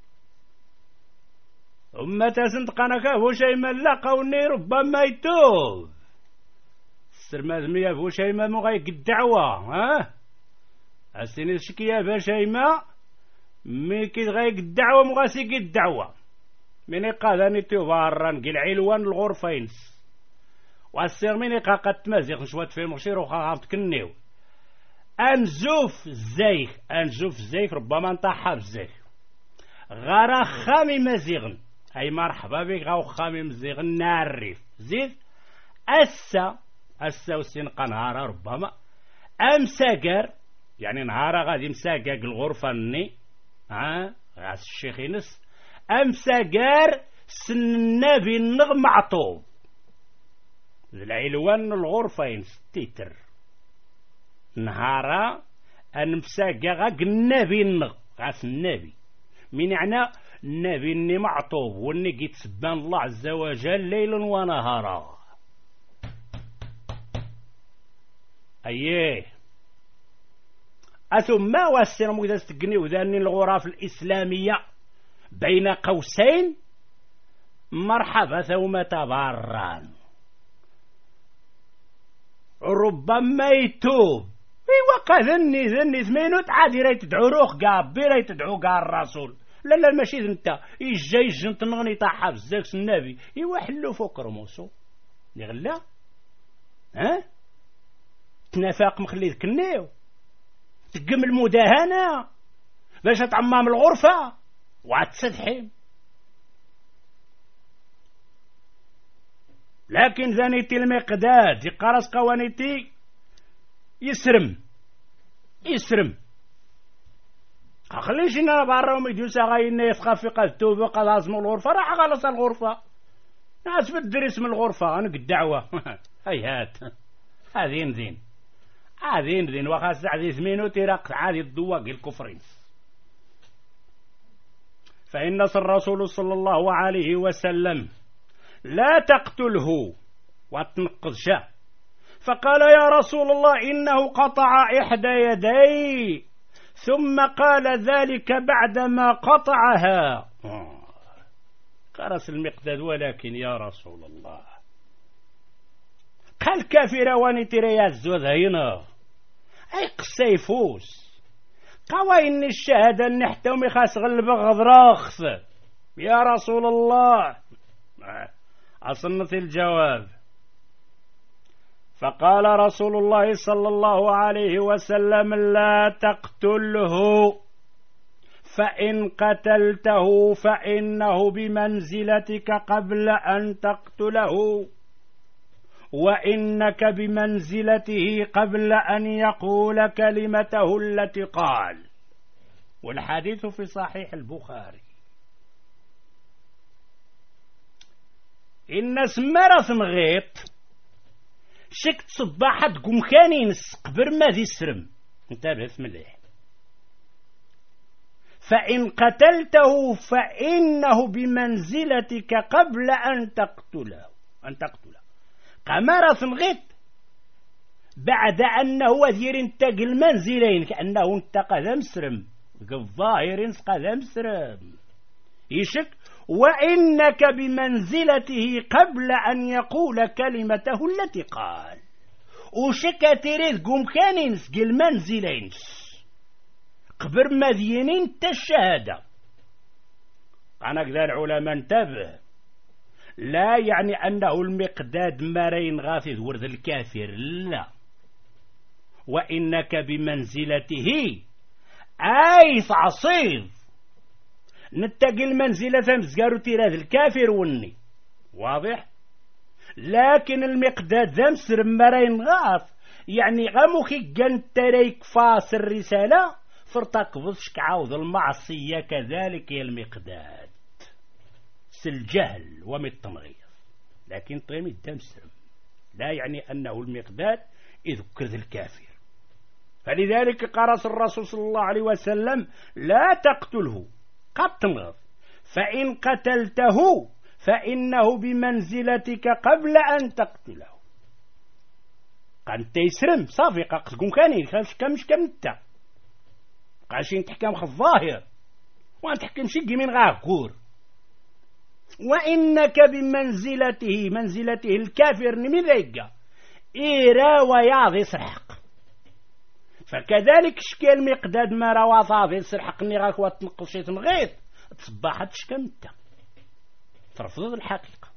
أما تسنتقانا كافو شي من لقوني ربما يتوب السرمازمية فو شي ما مغيق الدعوة ها أسيني الشكية بشيما ميكي غيق الدعوة مغاسيق الدعوة من يقاذاني تبارن قل علوان الغرفينس والسير من يقا قد تمازيق نشوات في المغشير وخا غاف تكنيو أنزوف الزيخ أنزوف الزيخ ربما انطاحها بزيخ غارا خامي مزيغن أي مرحبا بك غاو خامي مزيغن نعرف زيد أسا أسا وسينقا نهارا ربما أمساقر يعني نهارا غادي مساقاق الغرفة ني ها غاس الشيخ ينس أمساقر سنابي النغ معطوب العلوان الغرفة ينس تيتر نهارا أنمساقاق النبي النغ غاس النبي من يعني النبي اني معطوب واني قيت سبان الله عز وجل ليلا ونهارا. أيه أثم ما واسر مقدس تقني وذاني الغرف الإسلامية بين قوسين مرحبا ثم تباران ربما يتوب ايوا قذني ذني ثمينوت عادي راي تدعو روح قابي راي تدعو قال الرسول لا لا ماشي انت يجي يجي نغني طاحة بزاكس النبي ايوا حلو فوق رموسو يغلا ها تنافاق مخلي ذكنيو تقم المداهنة باش تعمام الغرفة وعتسدحيم. لكن ذانيتي المقداد يقارس قوانيتي يسرم يسرم خليش انا برا وميدوسا غاينا يسخاف في قادتو بقى لازم الغرفة راح خلص الغرفة ناس بدري اسم الغرفة انا الدعوة هيهات هذين ذين هذين ذين وخاص عادي ثمينو تيرق عادي الضواق الكفرين. فإن الرسول صلى الله عليه وسلم لا تقتله وتنقذشه فقال يا رسول الله إنه قطع إحدى يدي ثم قال ذلك بعدما قطعها. قرس المقداد ولكن يا رسول الله قال كافر وانتريات زوذينا أي قسيفوس قوى إن الشهادة نحتومي خاص غلب غضراخ يا رسول الله، أصنت الجواب. فقال رسول الله صلى الله عليه وسلم: لا تقتله، فإن قتلته فإنه بمنزلتك قبل أن تقتله، وإنك بمنزلته قبل أن يقول كلمته التي قال. والحديث في صحيح البخاري. الناس مرة نغيط شك تصباحة تقوم كانين قبر ما ذي السرم. انتبه مليح. فإن قتلته فإنه بمنزلتك قبل أن تقتله أن تقتله قمرة نغيط بعد أنه ذير انتقل المنزلين كأنه انتقى ذا مسرم الظاهر انتقى ذا مسرم يشك. وإنك بمنزلته قبل أن يقول كلمته التي قال. وشك تريد قوم كان ينسق المنزلين قبر مذينين تشهد. أنا كذا العلماء انتبه، لا يعني أنه المقداد مرين غاثي ورد الكافر، لا. وإنك بمنزلته أي تعصيب نتقي المنزلة مزقارو تيراد الكافر وني واضح. لكن المقداد ذا مسر مرين غاث يعني غموكي قنت ريك فاس الرسالة فرتقبضش كعوض المعصية. كذلك يا المقداد سالجهل ومالتمغيظ، لكن طيب الدمسرم لا يعني أنه المقداد إذ كذ الكافر. فلذلك قال الرسول صلى الله عليه وسلم: لا تقتله قتل، فإن قتلته فإنه بمنزلتك قبل أن تقتله. قال تيسرم صافي قاقتكم كاني كمش كمتا قاشين تحكم خ الظاهر وان تحكم شي من غاكور. وإنك بمنزلته منزلته الكافر من ذيقا إيرا وياضي سرحق. فكذلك شكي المقداد ما روا صافي سرحقني غاك وتنقل شي تنغيط تصبحت شكمتا ترفض الحقيقة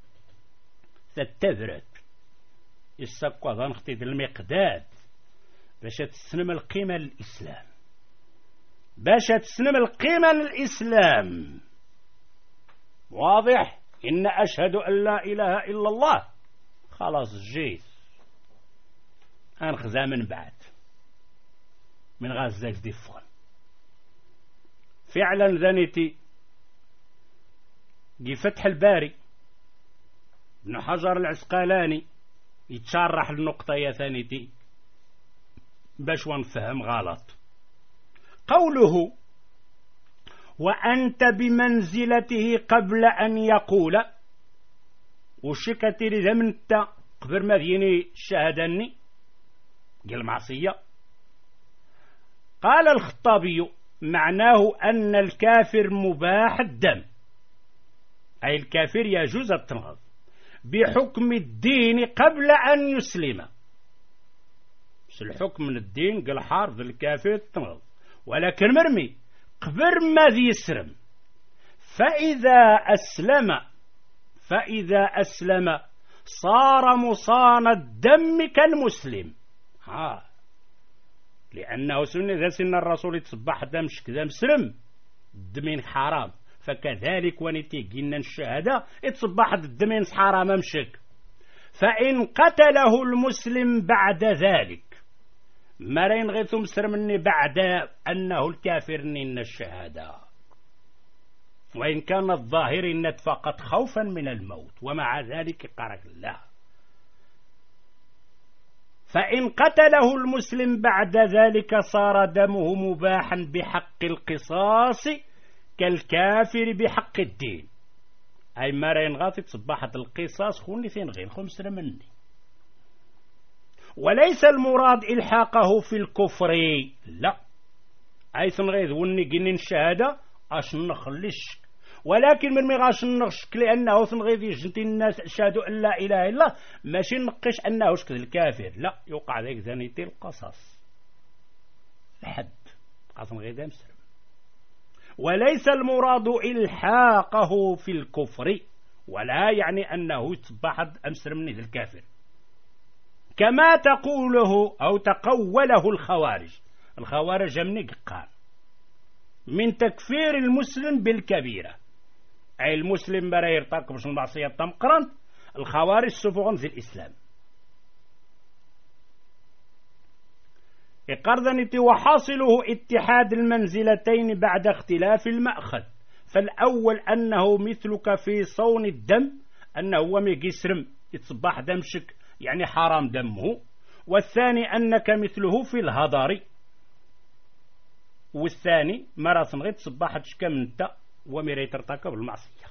تتبرد يساقوا ظن خطيت المقداد باش تسلم القيمة للإسلام، باش تسلم القيمة للإسلام. واضح؟ إن أشهد أن لا إله إلا الله خلاص جيت أنخذها من بعد من غازاك دي فغن. فعلا ذنتي جي فتح الباري ابن حجر العسقلاني يتشرح النقطة يا ثانيتي باش ونفهم غلط. قوله: وأنت بمنزلته قبل أن يقول، وشكتي لذا من تا قبل ما ذيني شهدني قال معصية. قال الخطابي: معناه أن الكافر مباح الدم، أي الكافر يجوز التنغض بحكم الدين قبل أن يسلم. مش الحكم من الدين قال حارب الكافر التنغض، ولكن مرمي قبل ما ذي يسرم. فإذا أسلم فإذا أسلم صار مصان الدم كالمسلم. ها لأنه سنة ذا سن الرسول يتصبح دمش كذا مسلم الدمين حرام، فكذلك ونتي قلنا الشهادة يتصبح الدمين حرام مشك. فإن قتله المسلم بعد ذلك مرين غيثم سر مني بعد أنه الكافر إن الشهادة، وإن كان الظاهر إن فقط خوفا من الموت، ومع ذلك قرق الله. فإن قتله المسلم بعد ذلك صار دمه مباحا بحق القصاص كالكافر بحق الدين. أي مرين غاطي تصبحت القصاص خوني ثين غير خمس مني. وليس المراد إلحاقه في الكفر، لا، أي ثنغيذ وني قنين الشهادة أش نخلش، ولكن من مغاش نخشك لأنه ثنغيذ يجنتي الناس شهدوا أن لا إله إلا الله ماشي نقش أنه شكذ الكافر، لا، يوقع ذلك ذنيتي القصص لحد قاسم غير مسلم. وليس المراد إلحاقه في الكفر، ولا يعني أنه يتصبح أمسر من الكافر كما تقوله أو تقوله الخوارج. الخوارج من قال من تكفير المسلم بالكبيرة، أي المسلم برا يرتكب المعصية تمقرا، الخوارج سفغن في الإسلام. إقردنتي وحاصله اتحاد المنزلتين بعد اختلاف المأخذ، فالأول أنه مثلك في صون الدم، أنه هو ميقسرم يتصبح دمشك يعني حرام دمه، والثاني أنك مثله في الهضار، والثاني مرة غير تصبحت شكمنت وميري ترتكب المعصية.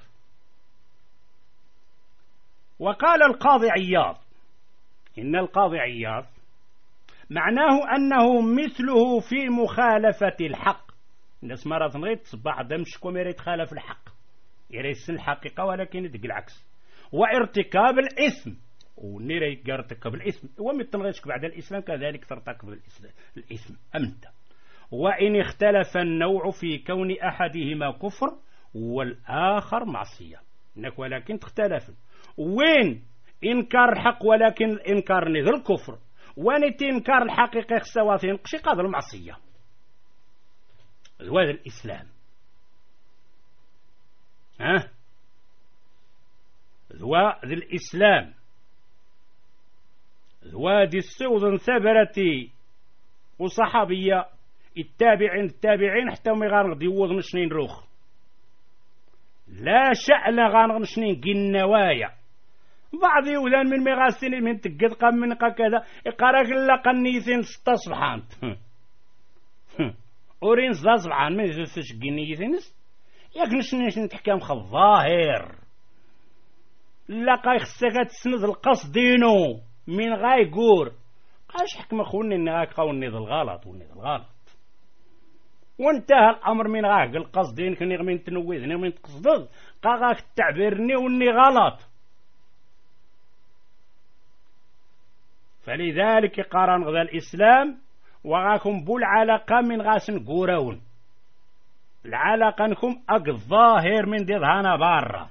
وقال القاضي عياض إن القاضي عياض معناه أنه مثله في مخالفة الحق، الناس مرة غير تصبح دمشك وميري تخالف الحق يريس الحقيقة ولكن يدق العكس، وارتكاب الإثم ونيري يرتكب الإثم ومتنغيشك بعد الإسلام كذلك ترتكب الإثم أمنت. وإن اختلف النوع في كون أحدهما كفر والآخر معصية، إنك ولكن تختلف وين إنكار الحق ولكن الإنكار نذر الكفر، وين تنكار الحقيقة خسواتين قشي قادر المعصية. هذا الإسلام ها هذا الإسلام هذه السوض ثبرتي وصحابية التابعين التابعين حتى ما غنغدي يوضن شنين روخ لا شأن غنغن شنين قنوايا بعض يولان من مغاسين من تقد قام من كذا يقرأك لقى النيثين ستة صبحان أورين ستة صبحان من يزوسش قنيثينس ياك نشنيش نتحكم خالظاهر لقى يخسك تسند القصدينو من غاي قور قاش حكم خوني إن غاك قوني ذا الغلط وني ذا الغلط وانتهى الأمر من غاك القصدين كني غمين تنوذني ومن تقصدد قاك تعبيرني وني غلط. فلذلك قارن غذا الإسلام وغاكم بول علاقة من غاسن قورون العلاقة نكم أق الظاهر من دي ظهانا بارا.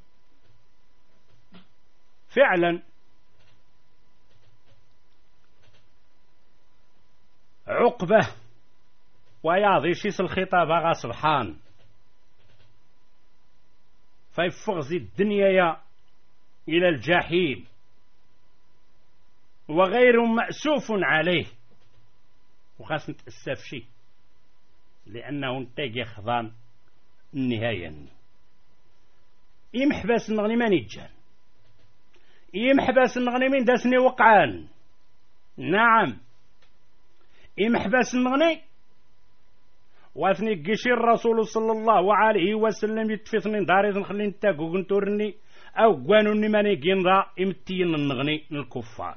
فعلا عقبة وياضي شيس الخطاب غا سبحان فيفغزي الدنيا إلى الجحيم وغير مأسوف عليه وخاص نتأسف شيء لأنه انتاج خضان النهاية يمحبس النغني ما نجان يمحبس النغني من داسني وقعان نعم يمحبس النغني واثني قشير الرسول صلى الله عليه وسلم يتفثني داري نخلي نتاقو قنتورني أو قوانوني ماني قنرا امتين النغني الكفار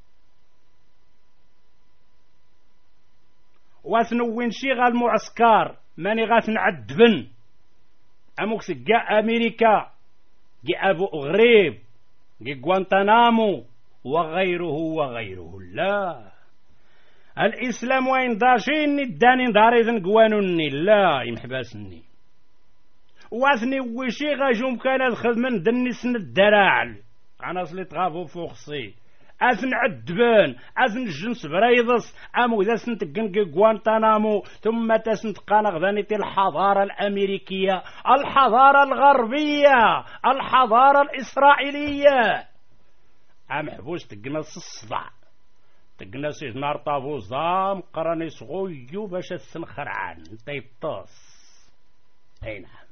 واثنوين شي غا المعسكر ماني غاث نعدبن اموكس جاء امريكا جاء ابو غريب جاء غوانتنامو وغيره وغيره. لا الاسلام وين داشيني الداني داريزن قوانوني لا يمحباسني واثني وشي غاجوم كان الخدمن دني سن الدراعل انا صلي تغافو فوخصي أثن عدبان أثن الجنس بريضس أمو إذا سنتقن غوانتنامو ثم تسنت قانغ ذانيت الحضارة الأمريكية الحضارة الغربية الحضارة الإسرائيلية أم حبوش تقنا الصدع تقنا سيد نار طابو زام قراني صغيو باش السنخرعان تيطاس أي نعم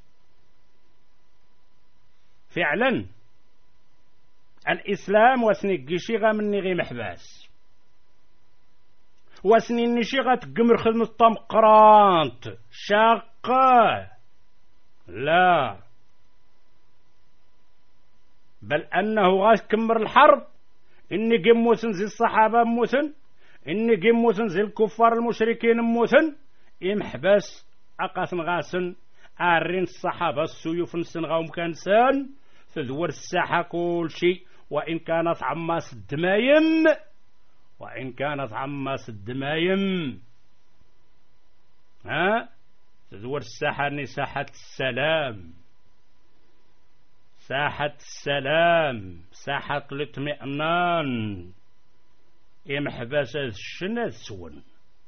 فعلا الإسلام وسني قشيغة مني غي محباس وسني نشيغة تقمر خدمة طمقرانت شاقة لا بل أنه غاش كمر الحرب إني قموسن زي الصحابة موسن إني قموسن زي الكفار المشركين موسن يمحباس أقاسن غاسن أرين الصحابة السيوف نسنغاهم كانسان تذور الساحة كل شيء وإن كانت عماس الدمايم وإن كانت عماس الدمايم ها تدور الساحة ني ساحة السلام، ساحة السلام، ساحة الاطمئنان، إمحباس الشنا سون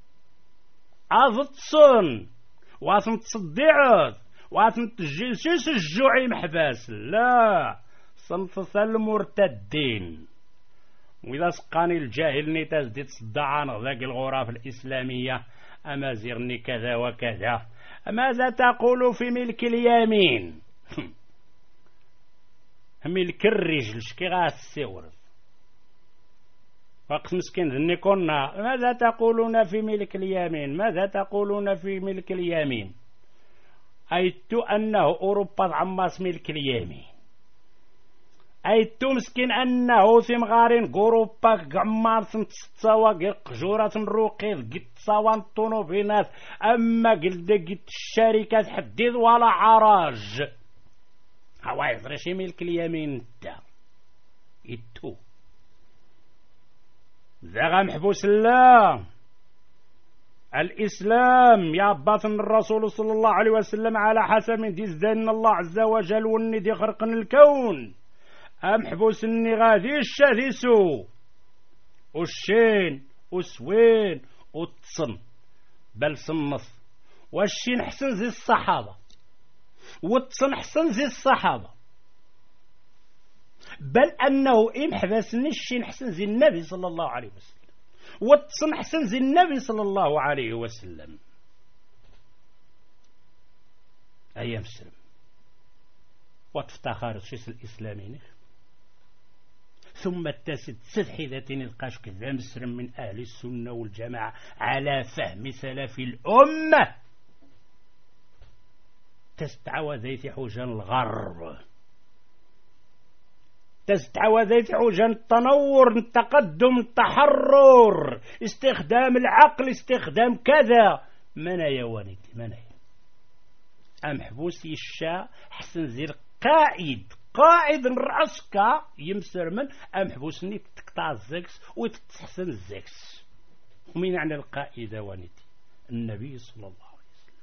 أضطسن واسم تصدعت واسم تجيسيس الجوع محباس، لا صنف المرتدين. وإذا سقاني الجاهل نتاز دي تصدع عن ذاك الغرف الإسلامية أمازيغني كذا وكذا، ماذا تقول في ملك اليمين؟ ملك الرجل شكي غاسيور وقت مسكين ذني كنا، ماذا تقولون في ملك اليمين؟ ماذا تقولون في ملك اليمين؟ أيت أنه أوروبا عماس ملك اليمين، أيت مسكين أنه ثمغارين أوروبا عمار تنتسوا قجورة روقيض قد تصوان طونوفينات، أما قلت قد الشركات حديد ولا عراج هوا يفرشي ملك اليمين دا إتو ذا محبوس الله. الإسلام يا باطن الرسول صلى الله عليه وسلم على حسب من ديزدان الله عز وجل والندي خرق الكون أم حبوس الني غادي الشاذيسو والشين وسوين والتصن بل صنف والشين حسن زي الصحابة والتصن حسن زي الصحابة، بل أنه إن حبسني الشين حسن زي النبي صلى الله عليه وسلم والتصن حسن زي النبي صلى الله عليه وسلم. أيام سلم وتفتخر الشيس الإسلامي. ثم التاسد سدحي ذاتين القاش كذا مسرم من أهل السنة والجماعة على فهم سلف الأمة تستعوى ذيت حوجان الغرب، تستعوى ذيت حوجان التنور، التقدم، التحرر، استخدام العقل، استخدام كذا. منا يا والدي منا أم حبوسي الشاء حسن زير قائد قائد العسكر يمسر من أم حبوسني تقطع الزكس وتتحسن الزكس. ومين عن القائد والدي؟ النبي صلى الله عليه وسلم.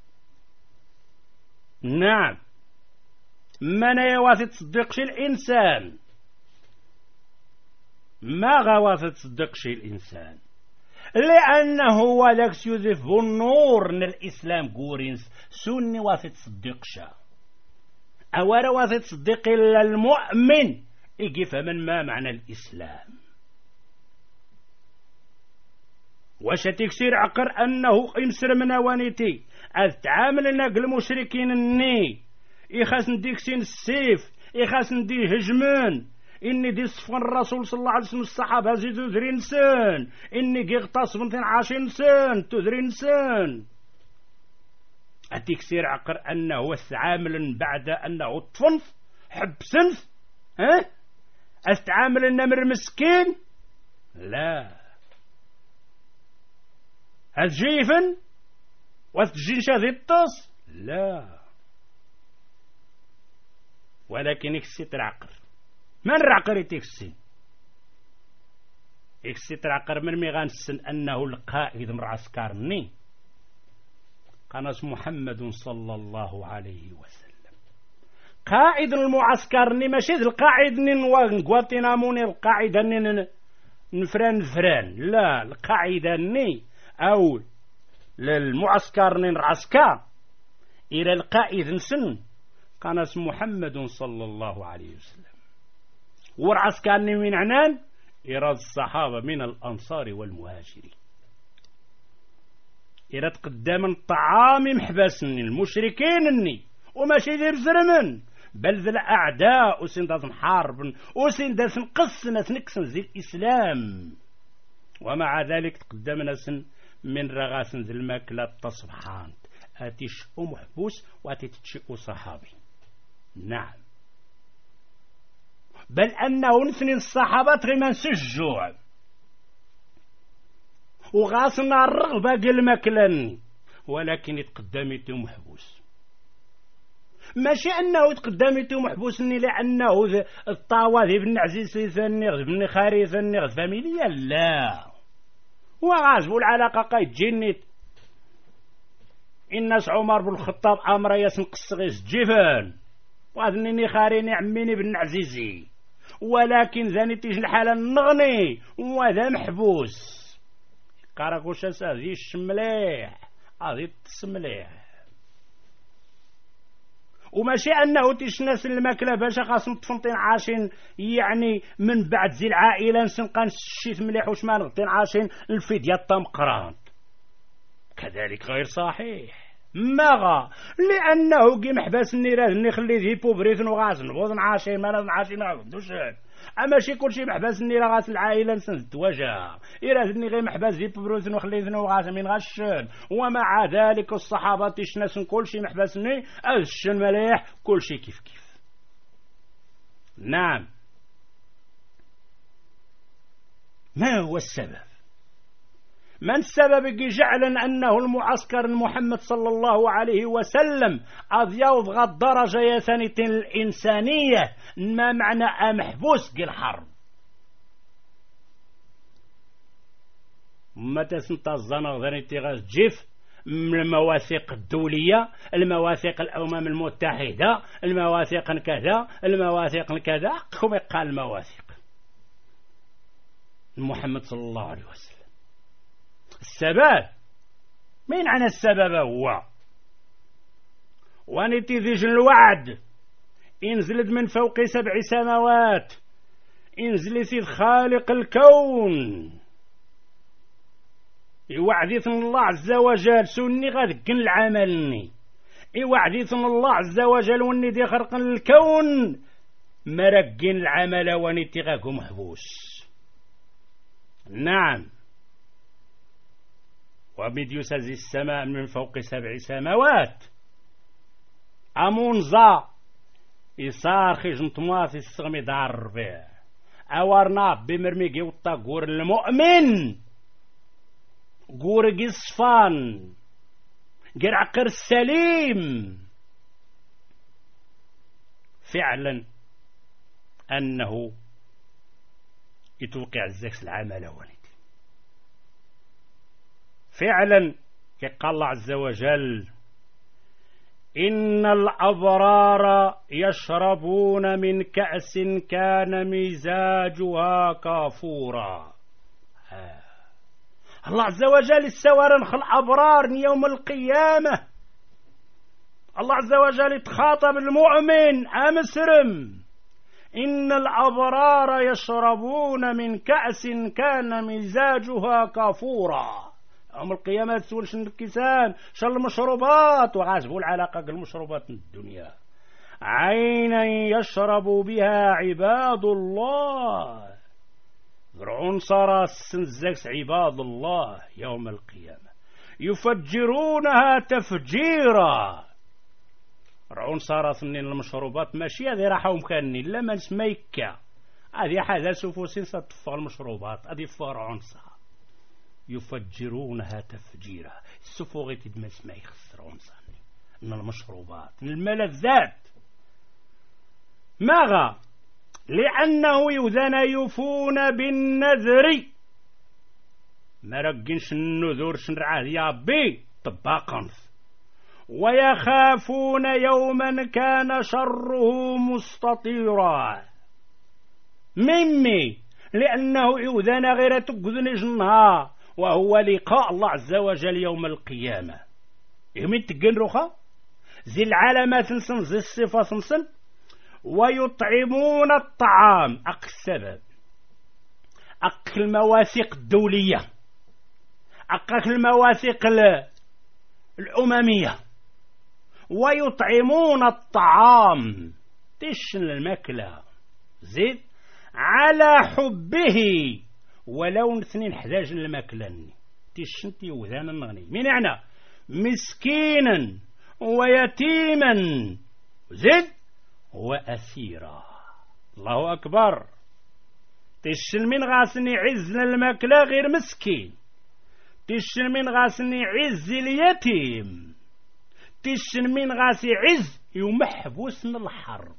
نعم من يواسي تصدقش الإنسان، ما غواسي تصدقش الإنسان لأنه ولك سيوزف النور من الإسلام قورينس سني واسي تصدقش أولا واسي تصدق إلا المؤمن إيجي فمن ما معنى الإسلام. واش تكسير عقر أنه يمسر من وانيتي أتعامل ناق المشركين الني إخاس نديك سين السيف إخاس ندي هجمان إني دي صفن الرسول صلى الله عليه وسلم الصحابة زيدو ذرين سن إني قيغطاس بنتين عشرين سن تذرين سن أتكسير عقر أنه استعامل بعد أنه طفنف حبسنف ها استعامل النمر مسكين لا هتجيفن وتجين شاذي الطس لا، ولكن اكسيت العقر من العقر يتكسي اكسيت العقر من ميغان السن أنه القائد العسكرني قناص محمد صلى الله عليه وسلم قائد المعسكرني ماشي القائد نين غواتيناموني القائد نين نفران فران لا القائد ني أو للمعسكر نين العسكر إلى القائد نسن قناص محمد صلى الله عليه وسلم والعسكر من عنان إراد الصحابة من الأنصار والمهاجرين إراد قدام الطعام محبسني المشركين الني وماشي دير زرمن بل ذا الأعداء وسندات حارب وسندات قصنا نكسن زي الإسلام، ومع ذلك تقدمنا سن من رغاس ذي الماكلة تصبحان أتشئوا محبوس وأتتشئوا صحابي. نعم بل أنه نثني الصحابة غيمان سجوع وغاسنا الرغبة قل ماكلني، ولكن يتقدميتو محبوس ماشي أنه يتقدميتو محبوسني لأنه الطاوة ذي بن عزيز ثاني بن خاري ثاني فاميليا لا، وغازبوا العلاقة قايد جنيت إناش عمر بن الخطاب أمر يسنقص غيس جيفان وأذنني خاريني عميني بن عزيزي، ولكن ذاني تيجي الحالة نغني وذا محبوس كاراكوش هذه الشمليح هذه التسمليح. وماشي أنه تيشناس الماكلة باش خاصهم تفنطين عاشين يعني من بعد زي العائلة نسنقان الشيث مليح وش ما نغطين عاشين الفدية الطمقران، كذلك غير صحيح. ماغا لأنه كي محباس النيراد نخلي ذي بوبريث وغاز نبوض عاشين ما نعاشين نعبدوش، أما شي كلشي محباس النيرا غاس العائلة نسنزد وجه إرادني غير محباس ذي بوبريث وخلي ذنو غاز من غشن. ومع ذلك الصحابة تشناسن كلشي محباسني الشن مليح كلشي كيف كيف. نعم. ما هو السبب؟ من السبب جعلا أنه المعسكر محمد صلى الله عليه وسلم أضيوض غد درجة يثانية الإنسانية ما معنى محبوس قل حرب متى سنتظن ذانيتي غاز جيف من المواثيق الدولية، المواثيق الأمم المتحدة، المواثيق كذا المواثيق كذا كم قال المواثيق محمد صلى الله عليه وسلم. السبب مين عن السبب هو ونتيجة الوعد انزلت من فوق سبع سماوات، انزل سيد خالق الكون يوعديثن الله عز وجل سني غادقن العملني يوعديثن الله عز وجل وني دي خرق الكون مرقن العمل ونتي غاكو محبوس. نعم. ومديوس زي السماء من فوق سبع سماوات أمونزا يصارخي جنطماث السغمي دار الربيع أورنا بمرميقي وطاقور المؤمن قورقي الصفان قرعقر السليم فعلا أنه يتوقع الزكس العمل ولي فعلا قال الله عز وجل إن الأبرار يشربون من كأس كان مزاجها كافورا. آه. الله عز وجل السوار نخل أبرار يوم القيامة. الله عز وجل يتخاطب المؤمن أمسرم إن الأبرار يشربون من كأس كان مزاجها كافورا. يوم القيامة تسول شن الكيسان شن المشروبات وغاسبوا العلاقة بالمشروبات من الدنيا عينا يشرب بها عباد الله فرعون صار السنزكس عباد الله يوم القيامة يفجرونها تفجيرا. فرعون صار سنين المشروبات ماشي هذه راحوا مكاني لا ما نسميكا هذه حاجة سفوسين ستطفى المشروبات هذه فرعون صار يفجرونها تفجيرا. السفوغي تدمس ما يخسرون صاني من المشروبات من الملذات ماغا لأنه يذن يفون بالنذر ما رقنش النذور شنرعاه يا بي طباقا ويخافون يوما كان شره مستطيرا ممي لأنه يذن غير تقذن جنها وهو لقاء الله عز وجل يوم القيامة. يمين تقن رخا زي العلامات نسن زي الصفة نسن ويطعمون الطعام أق السبب أق المواثيق الدولية أق المواثيق الأممية ويطعمون الطعام تشن الماكلة زيد على حبه ولو اثنين حداج الماكلاني تشنتي وذانا نغني من يعني مسكينا ويتيما زد وأسيرا. الله أكبر. تشن من غاسني عزنا الماكلة غير مسكين، تشن من غاسني عز اليتيم، تشن من غاسي عز يمحبوس من الحرب.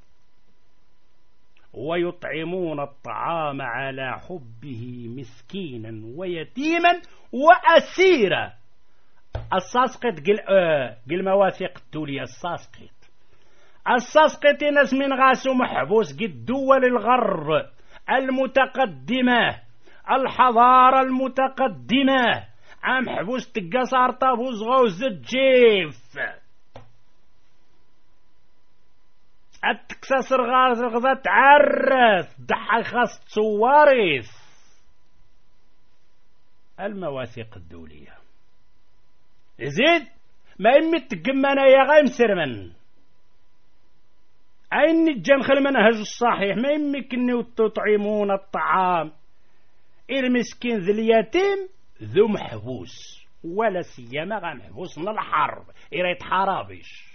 ويطعمون الطعام على حبه مسكينا ويتيما وأسيرا. الساسقط قل آه قل المواثيق الدولية الساسقط الساسقط ناس من غاسو محبوس قد دول الغرب المتقدمة الحضارة المتقدمة عام حبوس تقصار طابوز غوز الجيف التكساسر غاز غزا تعرف ضحى خاص تصواريث المواثيق الدولية زيد ما يمي تقمنا يا غايم سرمن أين الجنخ المنهج الصحيح ما يمكن تطعمون الطعام المسكين ذي اليتيم ذو محبوس ولا سيما غا محبوس من الحرب إريت حرابيش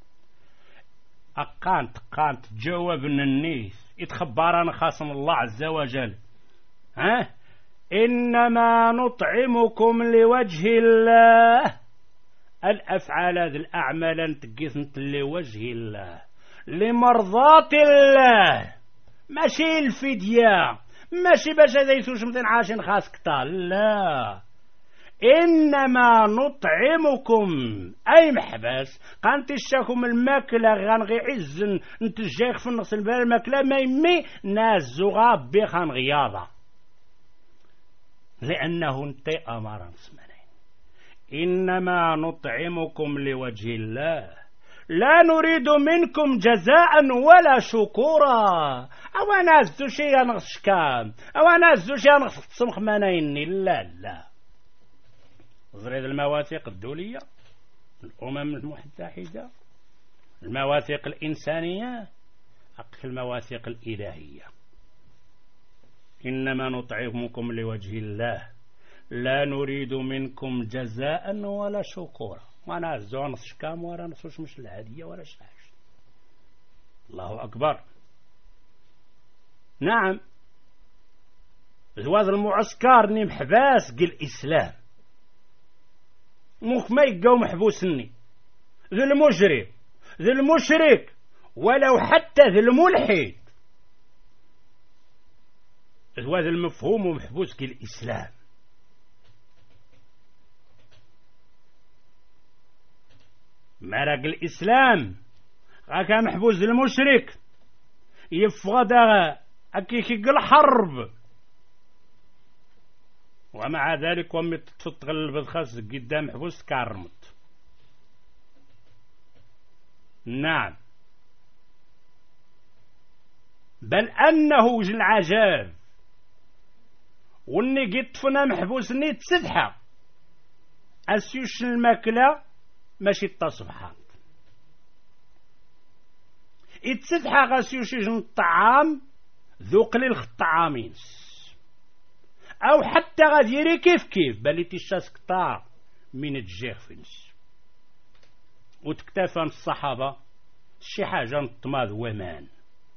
أقانت قانت جواب النيس يتخبران خاصم الله عز وجل ها إنما نطعمكم لوجه الله الأفعال هذه الأعمال تقيثنت لوجه الله لمرضاة الله ماشي الفدية ماشي باش هذا يسوش مثل عاشين خاص كتال لا إنما نطعمكم أي محبس قانت الشاكم الماكلة غانغي عزن نتجيخ في النص البال الماكلة ما يمي ناس زغاب بيخان غياضة لأنه انتي أمر اسمنين إنما نطعمكم لوجه الله لا نريد منكم جزاء ولا شكورا أو أنا أزدو شيئا نغس كام أو أنا أزدو شيئا نغس تصمخ منيني لا لا زريد المواثيق الدولية الأمم المتحدة المواثيق الإنسانية أقل المواثيق الإلهية إنما نطعمكم لوجه الله لا نريد منكم جزاء ولا شكورا وانا الزوان نص كام ولا نصوش مش الهدية ولا شيء الله أكبر نعم زواج المعسكر نيم حباس قل الإسلام مخ ما يقاو محبوسني ذو المجرم ذو المشرك ولو حتى ذو الملحد زواج المفهوم ومحبوس قل الإسلام مرق الإسلام غاكا محبوس المشرك يفغد أكيكي الحرب ومع ذلك ومي تتغلب الخاص قدام محبوس كارمت نعم بل أنه العجاب واني قد فنا محبوس ني تسدحة أسيوش الماكلة ماشي التصبحات يتسدحة غاسيوش الطعام ذو قليل الطعامين أو حتى غاديري كيف كيف بالي تشاس قطاع من الجيخ فينس وتكتفى الصحابة شي حاجة نطماذ ومان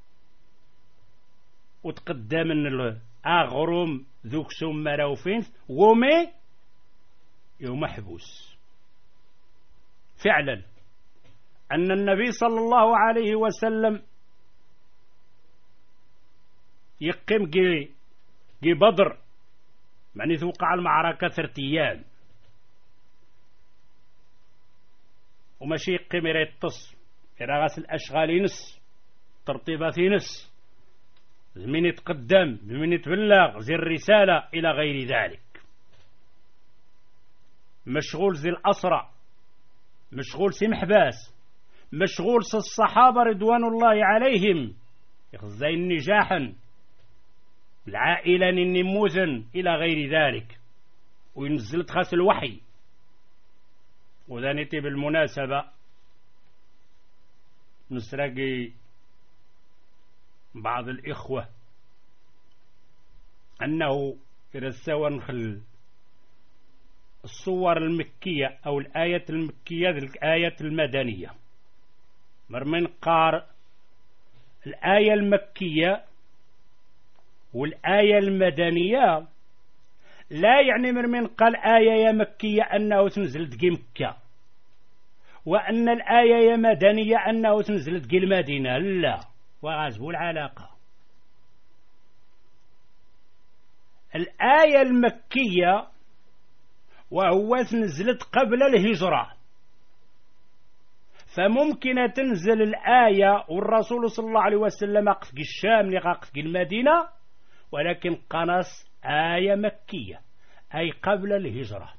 وتقدم الأغرم ذوك سوم راوفين ومي يوم محبوس فعلا أن النبي صلى الله عليه وسلم يقيم جي, جي بدر معني توقع المعركة ثلاث أيام وماشي يقيم يريطس يراغس الأشغال ينس ترتيبات ينس من يتقدم من يتبلغ زي الرسالة إلى غير ذلك مشغول زي الأسرى مشغول سي محباس مشغول سي الصحابة رضوان الله عليهم يخزي النجاحا العائلة النموذن إلى غير ذلك وينزل تخاس الوحي وذانيتي بالمناسبة نسرقي بعض الإخوة أنه يرسوا نخل الصور المكية أو الآية المكية الآية المدنية مرمين قار الآية المكية والآية المدنية لا يعني مرمين قال آية يا مكية أنه تنزل دقي مكة وأن الآية يا مدنية أنه تنزل دقي المدينة لا وغازبوا العلاقة الآية المكية وهو نزلت قبل الهجرة، فممكن تنزل الآية والرسول صلى الله عليه وسلم قف الشام لقف المدينة، ولكن قنص آية مكية أي قبل الهجرة.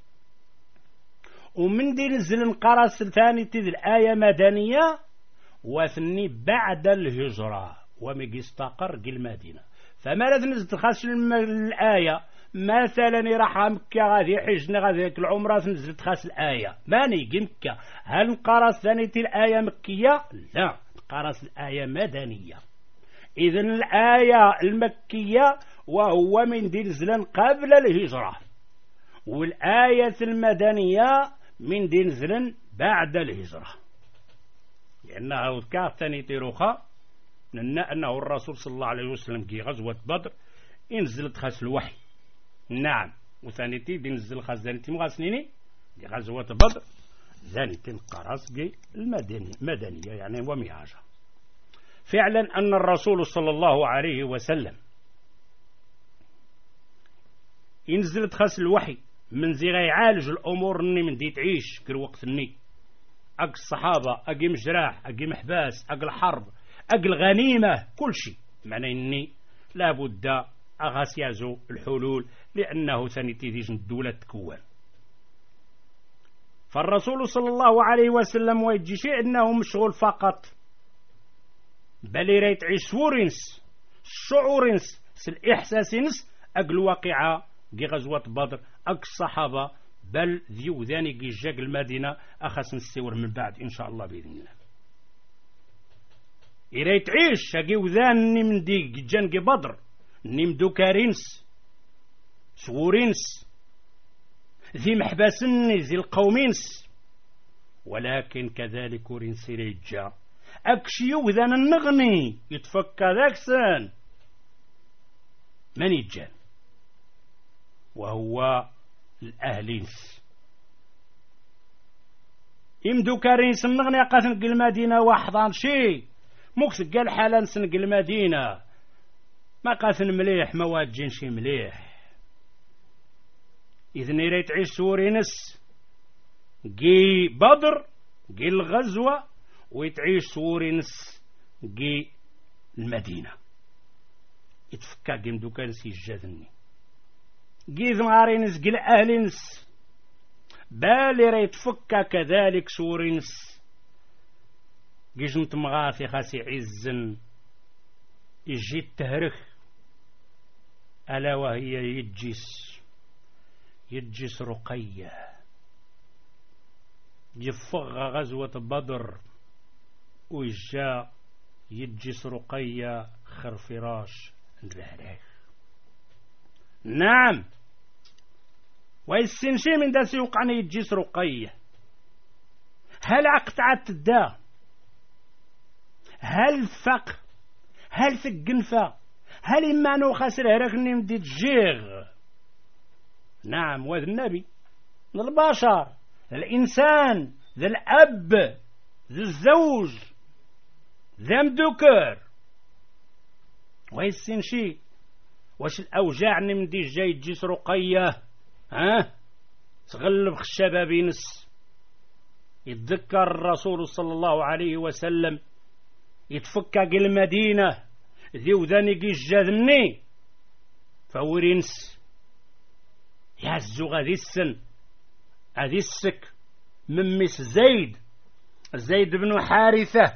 ومن دي نزل انقرص ثاني تذ الآية مدنية وثني بعد الهجرة ومي استقر المدينة. فما لازم نزل خاص الآية مثلا راح مكة غادي حجنا غادي العمرة نزلت خاص الآية ما نيجي مكة، هل انقرص ثاني الآية مكية؟ لا، انقرص الآية مدنية. إذن الآية المكية وهو من دي نزلا قبل الهجرة، والآية المدنية من دي نزلا بعد الهجرة، لأنها وذكار ثاني تيروخا أنه الرسول صلى الله عليه وسلم في غزوة بدر ينزل خاص الوحي. نعم، وثاني تي دي نزل خاص ثاني تي مغاسنيني في غزوة بدر ثاني تي انقرص المدنية مدنية يعني ومهاجة. فعلا أن الرسول صلى الله عليه وسلم ينزل خاص الوحي من زي يعالج الأمور اني من دي تعيش كل وقت اني أق الصحابة أقي مجراح أقي محباس أقي الحرب أقي الغنيمة كل شيء، معنى اني لابد أغاسيازو الحلول لأنه سنتيجي الدولة تكون. فالرسول صلى الله عليه وسلم ويجي شيء أنه مشغول فقط بل يريد عيش سورينس شعورينس الإحساسينس أقل واقعة جي غزوة بدر أك الصحابة بل ذيو ذاني جي جاق المدينة أخس نسيور من بعد إن شاء الله بإذن الله. يريد عيش أجيو ذاني من دي جان جي بدر نيم دوكارينس سورينس ذي محباسني ذي القومينس، ولكن كذلك رنسي رجا أكشيو ذان النغني يتفكى ذاك سان من يجان وهو الأهلينس إمدو كارينس النغني قاسن قل المدينة واحضان شي موكس قال حالا سنق المدينة ما قاسن مليح ما واجين شي مليح. إذن يريد عيش سورينس جي بدر جي الغزوة ويتعيش سورينس جي المدينة يتفكا جيم دوكان سيجاذني جي ذمارينس جي الأهلينس بالي راه يتفكا كذلك سورينس جي جنت مغاثي خاسي عزن يجي التهرخ ألا وهي يجيس يجيس رقية يفغ غزوة بدر ويجا يجيس رقية خرفراش الرهريخ. نعم، ويسنشي من دا سيوقعني يجيس رقية. هل عقطعت الدا؟ هل فق؟ هل ثقنفة؟ هل إما نو خسر هرقني مدي تجيغ؟ نعم، وذ النبي البشر الإنسان ذا الأب ذا الزوج ذا مدوكر ويسين شي واش الأوجاع نمدي جاي تجيس رقية ها تغلب الشبابينس. يتذكر الرسول صلى الله عليه وسلم يتفكى المدينة ذي وذاني قيش جاذني فورينس يعزو غادي السن غادي السك من مس زيد زيد بن حارثة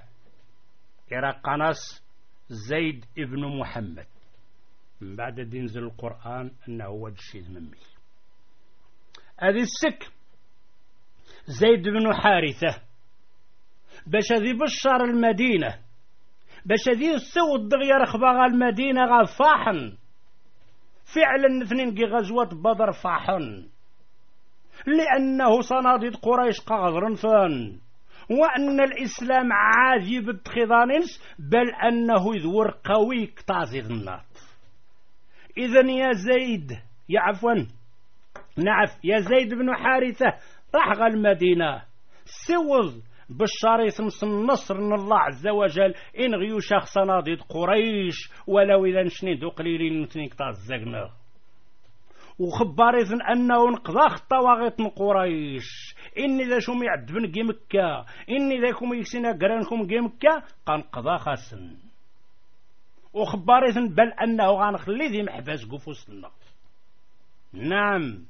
قناص زيد ابن محمد من بعد ينزل القرآن أنه هو الشيء ممي هذه السك زيد بن حارثة باش هذي بشر المدينة باش هذي السود دغيا رخبا المدينة غفاحن فعلا اثنين كي غزوة بدر فاحن لأنه صناديد قريش قاغرن فان وأن الإسلام عادي بالتخضانينس بل أنه يذور قوي كتازيد النار. إذن يا زيد يا عفوا نعف يا زيد بن حارثة راح غا المدينة سوض بالشاري ثمس النصر من الله عز وجل إن غيو شخص صناديد قريش ولو إذا نشنيدو قليلين نتنيك تازقنا وخباريث أنه نقضى خطواغيط من قريش إني ذا شوم يعدبن كي مكة إني ذاكم يكسينا قرانكم كي مكة قنقضى خاسن وخباريث بل أنه غنخلي ذي محباس قفوسنا. نعم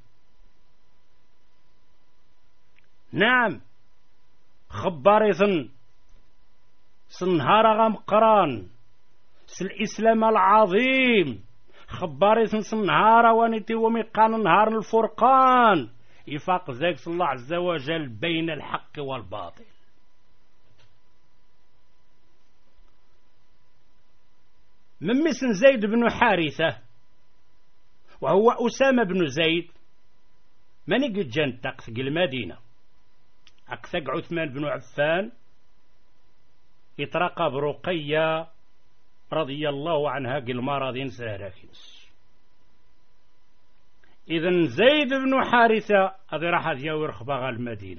نعم خباريث سنهار غمقران الإسلام العظيم خباري سنهار ونتي ومقان نهار الفرقان يفاق ذاك الله عز وجل بين الحق والباطل. من مثل زيد بن حارثة وهو أسامة بن زيد من قد جنت أقثق المدينة أقثق عثمان بن عفان يترقب رقية رضي الله عنها قل مرض سهركنس. إذن زيد بن حارثة هذا راح يور خباغ المدينة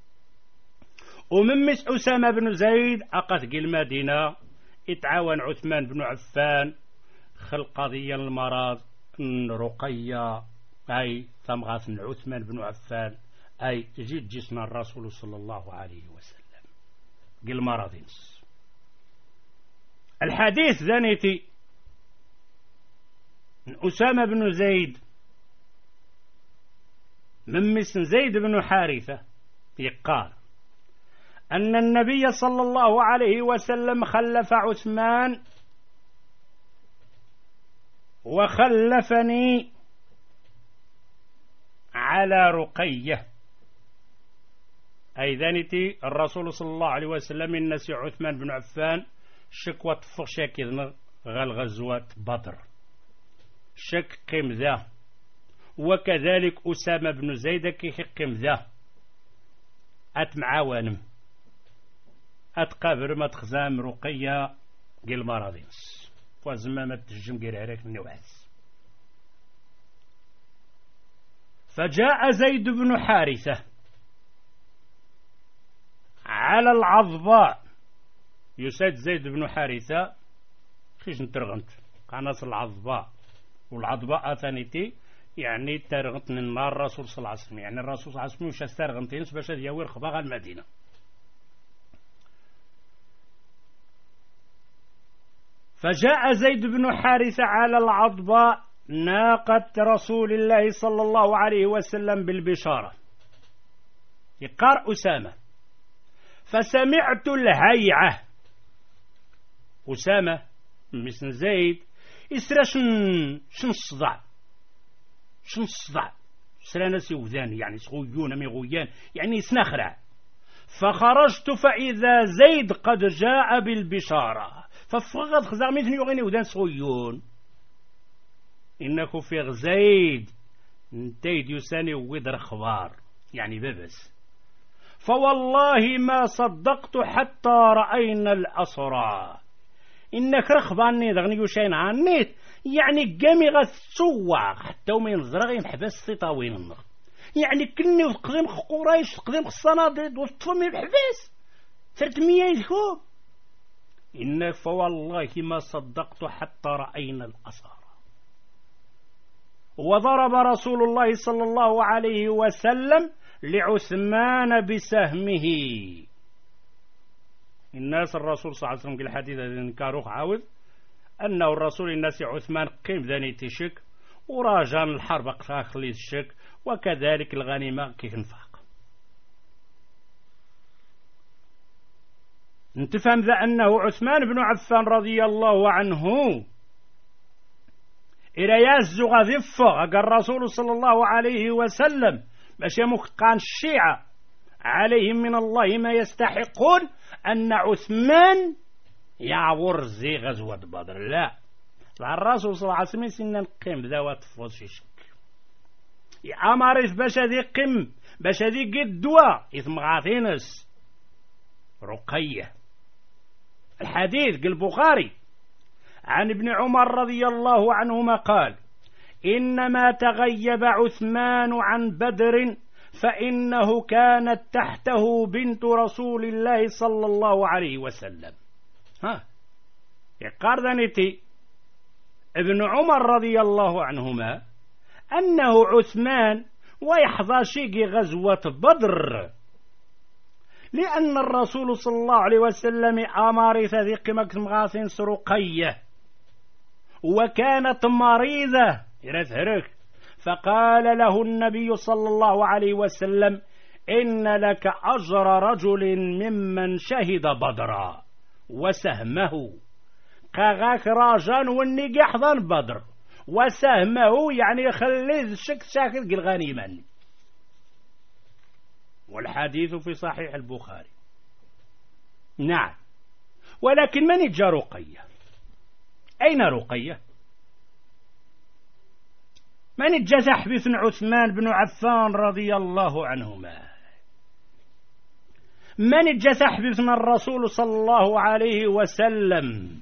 ومن مس أسامة بن زيد أقثق المدينة يتعاون عثمان بن عفان خلق قضية المرض رقية أي ثمغاث عثمان بن عفان أي جد جسنا الرسول صلى الله عليه وسلم قل مرض. الحديث ذنيتي أسامة بن زيد من مثل زيد بن حارثة يقال أن النبي صلى الله عليه وسلم خلف عثمان وخلفني على رقية أي ذنيتي الرسول صلى الله عليه وسلم النسي عثمان بن عفان شك وطفق شاك إذن غال غزوة بدر شك قيم ذا وكذلك أسامة بن زيد كي قيم ذا أتمعاونم أتقابر ما تخزام رقية قيل مرضينس وزمامة تجم قيل عراك النواس. فجاء زيد بن حارثة على العضباء يساد زيد بن حارثة خيش نترغنت قناص العضباء والعضباء ثانيتي يعني ترغنت من النار الرسول صلى الله عليه وسلم يعني الرسول صلى الله عليه وسلم وش استرغنتين باش يوير خباغ المدينة. فجاء زيد بن حارثة على العضباء ناقة رسول الله صلى الله عليه وسلم بالبشارة يقار أسامة فسمعت الهيعة أسامة مثل زيد يسرى شن شن الصداع شن الصداع سرى ناس يوذان يعني صغيون مغويان يعني سنخرع. فخرجت فإذا زيد قد جاء بالبشارة ففغض خزار مثل يغني ودان صغيون إنك في زيد انتيد يساني ويدر خبار يعني ببس. فوالله ما صدقت حتى رأينا الأسرى إنك رخباني دغني وشين عنيت يعني قامي غتسوق حتى وما ينزرغ ينحبس طاوين النغ يعني كني وتقدم قريش تقدم الصناديد وتطفمي بحبس ثلاثمية يذكو إنك فوالله ما صدقت حتى رأينا الأسرى. وضرب رسول الله صلى الله عليه وسلم لعثمان بسهمه. الناس الرسول صلى الله عليه وسلم في الحديث الذي نكاروخ عاود أنه الرسول الناس عثمان قيم ذاني تشك وراجان الحرب خلي الشك وكذلك الغنيمة كيف نفاق. نتفهم ذا أنه عثمان بن عفان رضي الله عنه إلى يزغ ذفة أقى الرسول صلى الله عليه وسلم باش يمكان الشيعة عليهم من الله ما يستحقون أن عثمان يعور زي غزوة بدر. لا الرسول صلى الله عليه وسلم سنة نقيم ذوات فوز شك أمارث باش هذي قم باش هذي قدوة إثم غاثينس رقية. الحديث قال البخاري عن ابن عمر رضي الله عنهما قال إنما تغيب عثمان عن بدر فإنه كانت تحته بنت رسول الله صلى الله عليه وسلم. ها يقار ذنتي ابن عمر رضي الله عنهما أنه عثمان ويحظى شيقي غزوة بدر، لأن الرسول صلى الله عليه وسلم أمر ذيق مغاثين رقية وكانت مريضة يرثهرك، فقال له النبي صلى الله عليه وسلم إن لك أجر رجل ممن شهد بدرا وسهمه، قاغاك راجان ونيقي حضان بدر وسهمه يعني خليه شك شاكل الغنيمة. والحديث في صحيح البخاري. نعم، ولكن من جاء رقية؟ أين رقية؟ من جاء تحبث عثمان بن عفان رضي الله عنهما؟ من جاء تحبث الرسول صلى الله عليه وسلم؟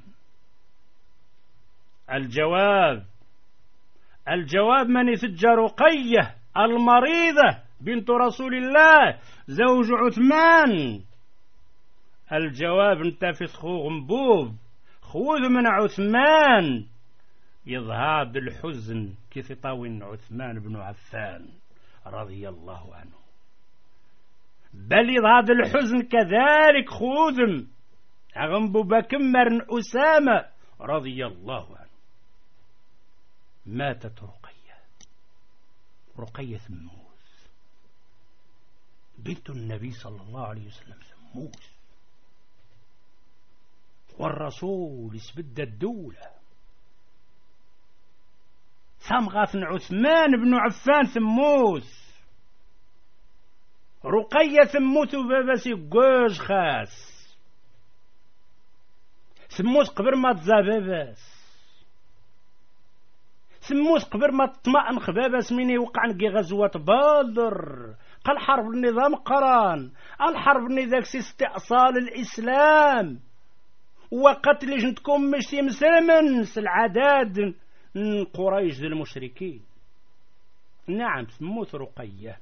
الجواب الجواب من يتجى رقية المريضة بنت رسول الله زوج عثمان. الجواب انت في خو غنبوب خوذ من عثمان يظهر الحزن كيف طاوين عثمان بن عفان رضي الله عنه، بل يظهر الحزن كذلك خوذم غنبوب كمر أسامة رضي الله عنه. ماتت رقية رقية ثموس بنت النبي صلى الله عليه وسلم ثموس، والرسول يسبد الدولة ثمغة عثمان بن عفان ثموس. رقية ثموت وبابسي قوش خاس ثموت قبر ما تزابابس ثموت قبر ما تطمئن خبابس مني وقع نقي غزوة بدر. قال حرب النظام قران الحرب ذاك استئصال الإسلام وقتل جنتكم مشتي مسلمن العداد من قريش المشركين. نعم ثموت رقية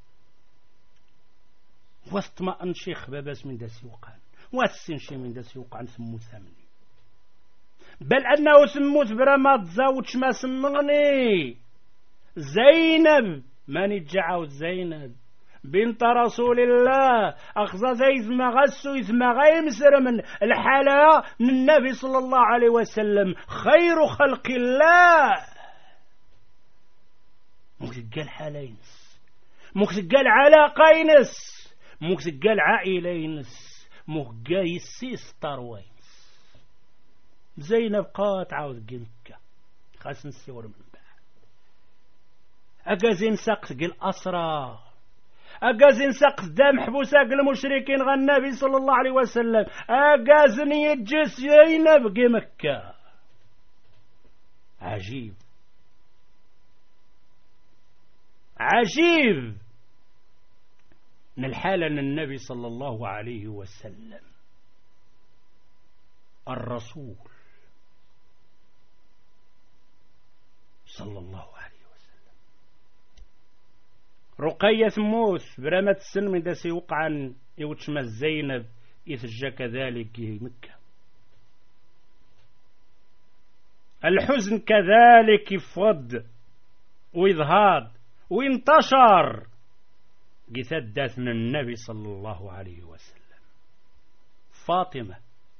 واستمأن شيخ باباس من داسي وقان واسن شي من داسي وقان ثموت ثمني، بل أنه ثموت برمات زاوتش ما سمغني زينب ماني تجعود زينب بنت رسول الله أخذ زيد ما غسو إثما غيمسر من الحالة من النبي صلى الله عليه وسلم خير خلق الله. ممكن قال حالينس ممكن قال علاقينس ممكن قال عائلينس ممكن قال يسيس طروينس. زينب قات عاود قمكة خاص نسيور من بعد أقازين سقط قل أسرى أقازين سقط دام حبوسا قل المشركين غا النبي صلى الله عليه وسلم أقازن يجس زينب قمكة. عجيب عجيب من الحالة أن النبي صلى الله عليه وسلم الرسول صلى الله عليه وسلم رقية ثموس برامة السن من داسي وقعا يوتشما زينب يثجى كذلك مكة. الحزن كذلك يفض ويظهر وينتشر قثدت من النبي صلى الله عليه وسلم. فاطمة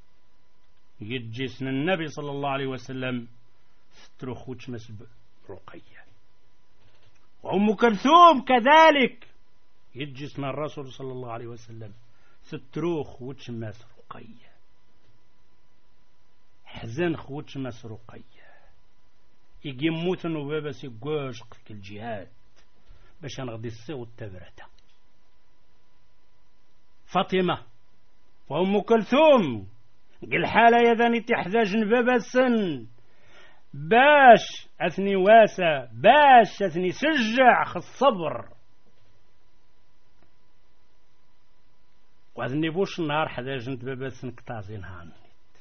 يجسن النبي صلى الله عليه وسلم سترخ وتشمس رقية، وأم كلثوم كذلك يجسن الرسول صلى الله عليه وسلم ستروخ وتشمس رقية. حزن خوتشمس رقية يجي موتن وبابس يقوش قتل الجهاد باش نغدي الصيغ والتبرته. فاطمة وأم كلثوم قل حالة يذاني تحتاج بابا السن باش أثني واسع باش أثني سجع خ الصبر وأثني بوش النهار حداج انت بابا السن كتازين هانت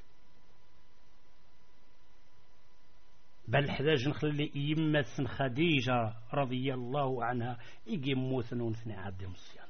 بل حداج نخلي يمة خديجة رضي الله عنها يجي موثن ونثني عادي مصيانا،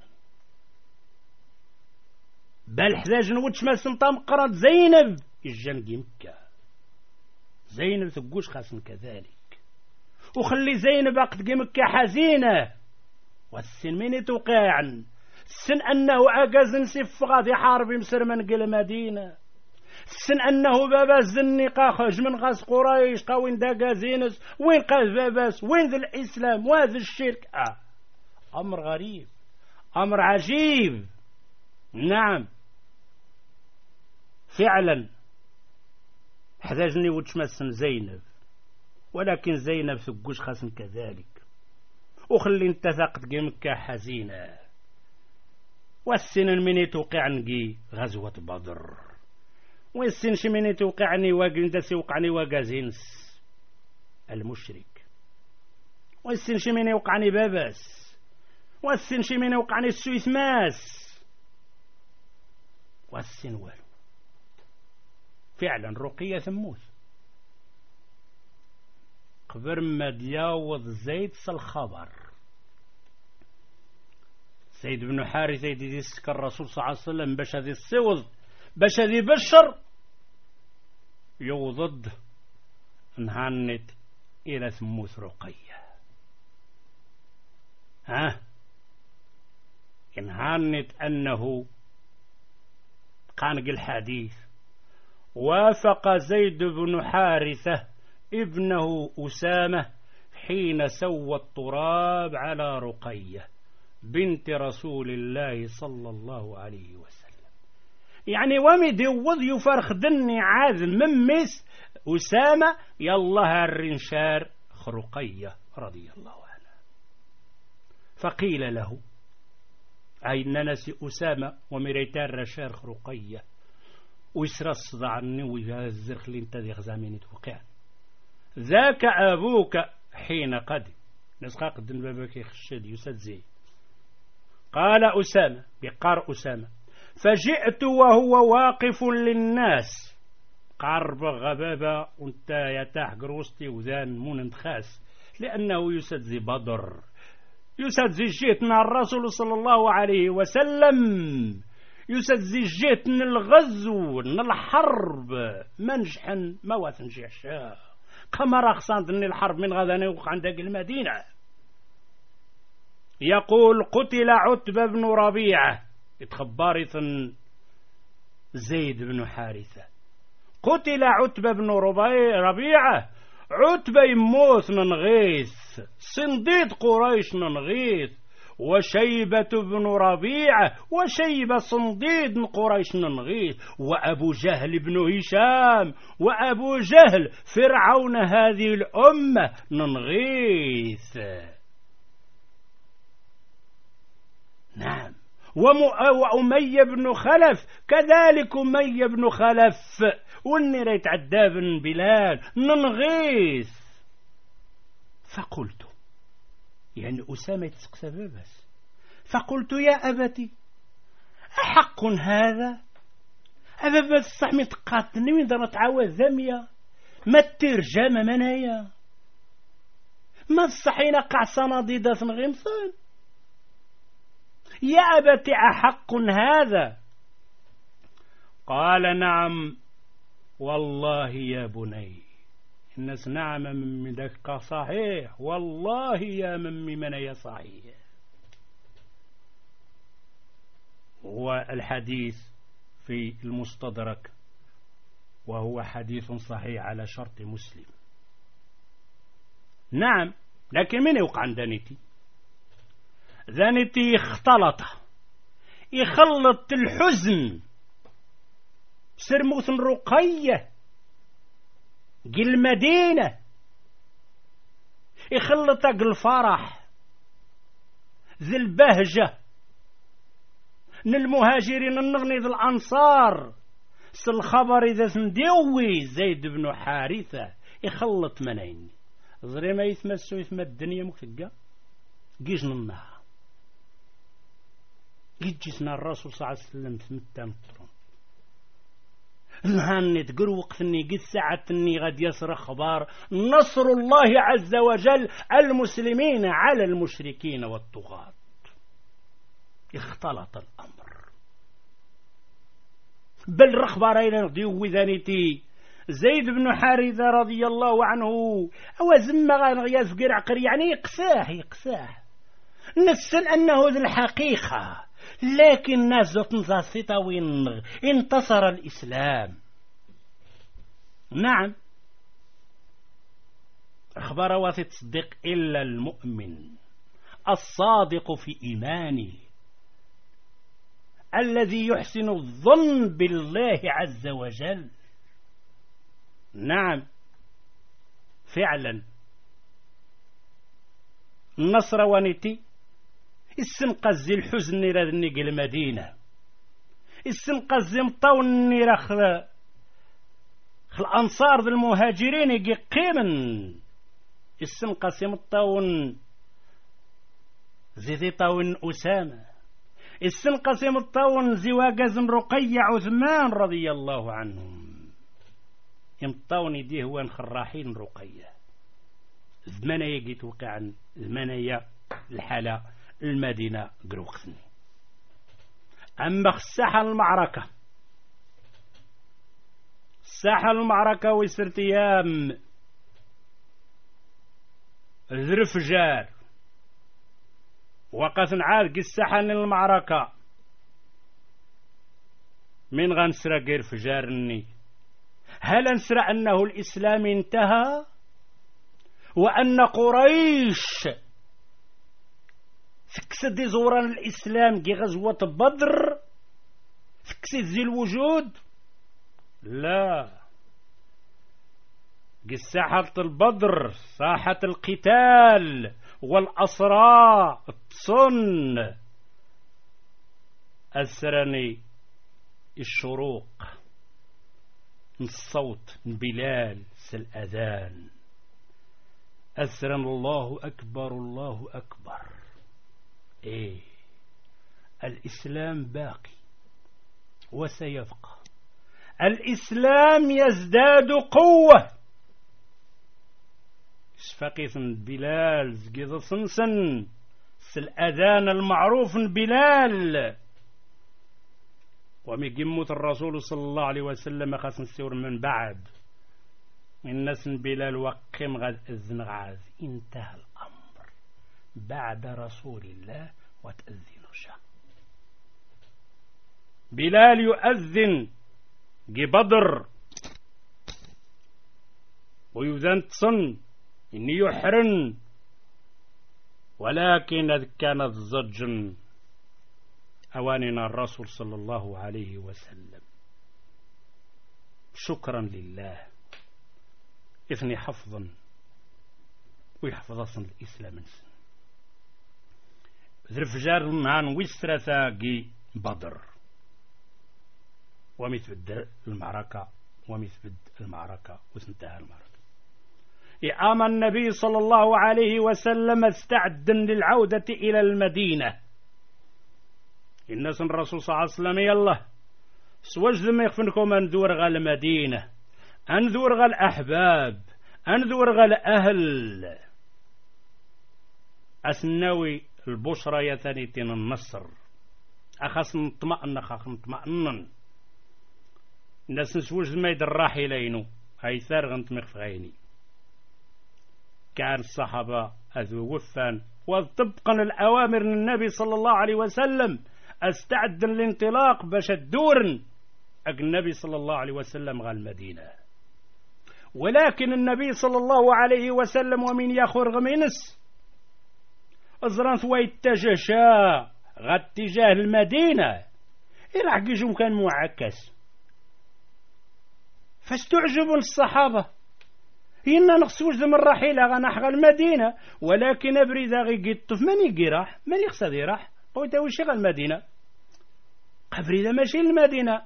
بل حداج نوتش ما سنطام قرات زينب الجنقي مكة. زينب تقوش خاصن كذلك وخلي زينب قد مكة حزينة والسن من توقعن السن أنه أجاز نسف غادي حارب مصر من قل المدينة السن أنه بابا الزنقا خرج من غاز قريش قاوين دا جازينس وين قال باباس وين ذا الإسلام وهذا الشرك آه. أمر غريب أمر عجيب. نعم فعلا حتاجني وتشمسن زينب ولكن زينب ثقوش خاصن كذلك وخلي انت ثقت مكة حزينة والسنن مني توقعني غزوة بدر والسنش مني توقعني واقنت سيوقعني واقازينس المشرك والسنش مني وقعني باباس والسنش مني وقعني السويس ماس والسن والو فعلا رقية ثموث قبر ما دياوض زيد الخبر سيد بن حارثة يدي سكر الرسول صلى الله عليه وسلم باش هذه السوض باش هذه بشر يوضد انهانت إلى ثموث رقية ها انهانت أنه قانق الحديث وافق زيد بن حارثة ابنه أسامة حين سوى التراب على رقية بنت رسول الله صلى الله عليه وسلم يعني ومدوض يفرخ دني عاذ ممس أسامة يالله الرنشار رقية رضي الله عنها فقيل له أين نسي أسامة ومريتان رشار رقية ويسرى الصدع النوي هذا الزرخ اللي انت ذي غزامين توقع ذاك أبوك حين قدم نسقى قدم بابك يخشد يسد زي قال أسامة بقار أسامة فجئت وهو واقف للناس قرب غبابة وانت يتاح قروستي وذان مون خاس لأنه يسد زي بدر يسد زي جيتنا الرسول صلى الله عليه وسلم يسد زي جيتنا الغزو الحرب منجحا ما وثنجيع شاه كما رخصان الحرب من غدا نوق عند المدينة يقول قتل عتبة بن ربيعة اتخبارث زيد بن حارثة قتل عتبة بن ربيعة عتبة يموت ننغيث صنديد قريش ننغيث وشيبة بن ربيعة وشيبة صنديد قريش ننغيث وأبو جهل بن هشام وأبو جهل فرعون هذه الأمة ننغيث. نعم وأمية بن خلف كذلك أمية بن خلف والنريت عداب بن بلال ننغيث. فقلت يعني أسامة يتسقسى بس فقلت يا أبتي أحق هذا أبا بس صحمي تقاتلني وين دار تعاوذ ذمية ما الترجمة منايا ما الصحينا قع صناديدة غمصان يا أبتي أحق هذا قال نعم والله يا بني الناس نعم من ذاك صحيح والله يا من من يا صحيح. هو الحديث في المستدرك وهو حديث صحيح على شرط مسلم. نعم لكن من يوقع عن ذانيتي ذانيتي اختلط يخلط الحزن سرموث رقية قل المدينة يخلطك الفرح ذي البهجة للمهاجرين النغني ذي الأنصار سالخبر إذا سنديوي زيد بن حارثة يخلط منين زري ما يتمسو يتم الدنيا مكتقى قيش نمها يجيسنا الرسول صلى الله عليه وسلم ثمتان الطرون الهاني تقر وقفني قد ساعتني غد يسر خبار نصر الله عز وجل المسلمين على المشركين والطغاة. اختلط الأمر بل رخبارين ديو ذانيتي زيد بن حارثة رضي الله عنه أو زم غياز قرع قري يعني يقساه يقساه نسل أنه ذي الحقيقة، لكن ناس تنزاسيتا وين انتصر الإسلام. نعم أخبار واسي تصدق إلا المؤمن الصادق في إيمانه الذي يحسن الظن بالله عز وجل. نعم فعلا النصر ونتي السنقز الحزن ردني المدينة السنقز مطوني رخ الأنصار ذي المهاجرين يجي قيمن السنقز مطون زيدي طون أسامة السنقز مطون زواجز رقية عثمان رضي الله عنهم يمطون يديه وان خراحين رقية زمانا يجي توقع زمانا الحالة المدينة قروخني. أما الساحة المعركة الساحة المعركة ويسرتيام ذرفجار وقت نعالق الساحة المعركة من غنسرى غير فجارني هل نسرى أنه الإسلام انتهى وأن قريش فكسد زوران الإسلام كي غزوة بدر فكسد زي الوجود؟ لا، كي ساحة البدر ساحة القتال والأسرى التصن أسرني الشروق الصوت بلال سالأذان أسرن الله أكبر الله أكبر. إيه الإسلام باقي وسيبقى، الإسلام يزداد قوة. شفقيث بلال زقيض صنصن سالأذان المعروف بلال ومي قمت الرسول صلى الله عليه وسلم خاص نسيور من بعد الناس بلال وقم غاز أذن غاز انتهى الأمر بعد رسول الله وتأذن شا بلال يؤذن جي بدر ويذن تصن إني يحرن ولكن كانت زجن أواننا الرسول صلى الله عليه وسلم شكرا لله إثني حفظا ويحفظ أصلا الإسلام ذرفجار معان ويسترثاقي بدر ومثبت المعركة ومثبت المعركة وسنتهى المعركة. آمن النبي صلى الله عليه وسلم استعدا للعودة إلى المدينة. الناس الرسول صلى الله عليه وسلم يلا سوجد ما يخفنكم أنذور غا المدينة أنذور غا الأحباب أنذور غا الأهل أسنوي البشرى يثنيتين النصر أخص نطمئن أخص نطمئن الناس نسوجد ما يدر راحلينو هاي ثار غنتمخ في غيني كان الصحابة أذو وفان وطبقا الأوامر من النبي صلى الله عليه وسلم استعد للانطلاق باش الدور النبي صلى الله عليه وسلم غا المدينة. ولكن النبي صلى الله عليه وسلم ومن يخرج منس أزرانت ويتجه شا غا اتجاه المدينة إلى جيجهم كان معكس فاستعجبوا الصحابة إننا نخسوش من الرحيلة غنحغى المدينة ولكن أبريد غي قطف من يجي راح من يخسد راح قلت وش غا المدينة أبريد ماشي المدينة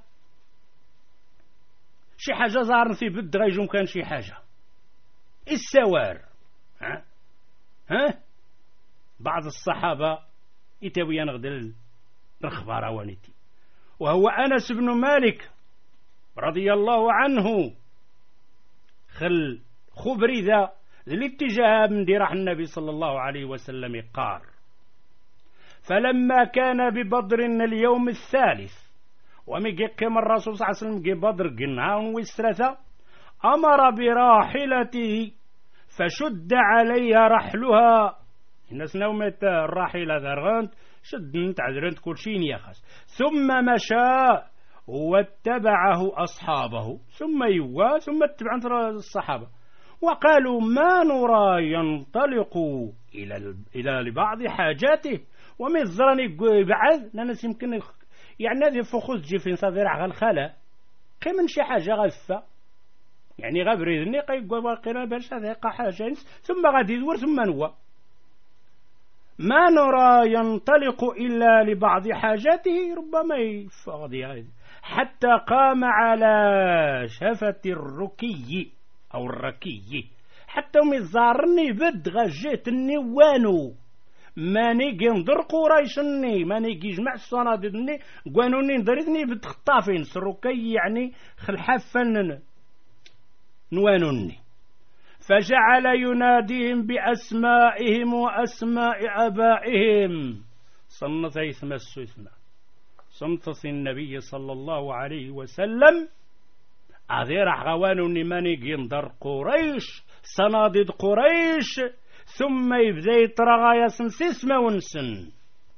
شي حاجة ظهر في بد غيجم كان شي حاجة السوار ها ها بعض الصحابة يتويا نغدل الأخبار وانتي وهو أنس بن مالك رضي الله عنه خل خبري ذا الاتجاه من دراح النبي صلى الله عليه وسلم قار فلما كان ببدر اليوم الثالث ومجيكم الرسول صلى الله عليه وسلم جي بدر قنعان ويسترثا أمر براحلته فشد عليها رحلها. الناس نومت الراحلة ذرغنت شد نتعذرنت كل شيء يخص. ثم مشى واتبعه أصحابه ثم يوا ثم اتبع الصحابة وقالوا ما نرى ينطلق إلى إلى لبعض حاجاته ومن الزرني بعد لأن يمكن يعني هذه فخوز جي في صدر على الخلا قي من شي حاجة غفة يعني غبريدني قي قوى باش هذا حاجة ثم غادي يدور ثم نوا ما نرى ينطلق إلا لبعض حاجاته ربما يفضي هذه حتى قام على شفة الركي أو الركي حتى مزارني بد غجيتني وانو ماني نضر قريشني ماني يجمع الصناديدني قانوني ندريدني بتخطافين سركي يعني خلحفن نوانوني. فجعل يناديهم بأسمائهم وأسماء أبائهم صنت اسم السثنى صمت النبي صلى الله عليه وسلم أذير غوانوني ماني ينضر قريش صناديد قريش ثم يبدا يطرغى يسنسس ما ونسن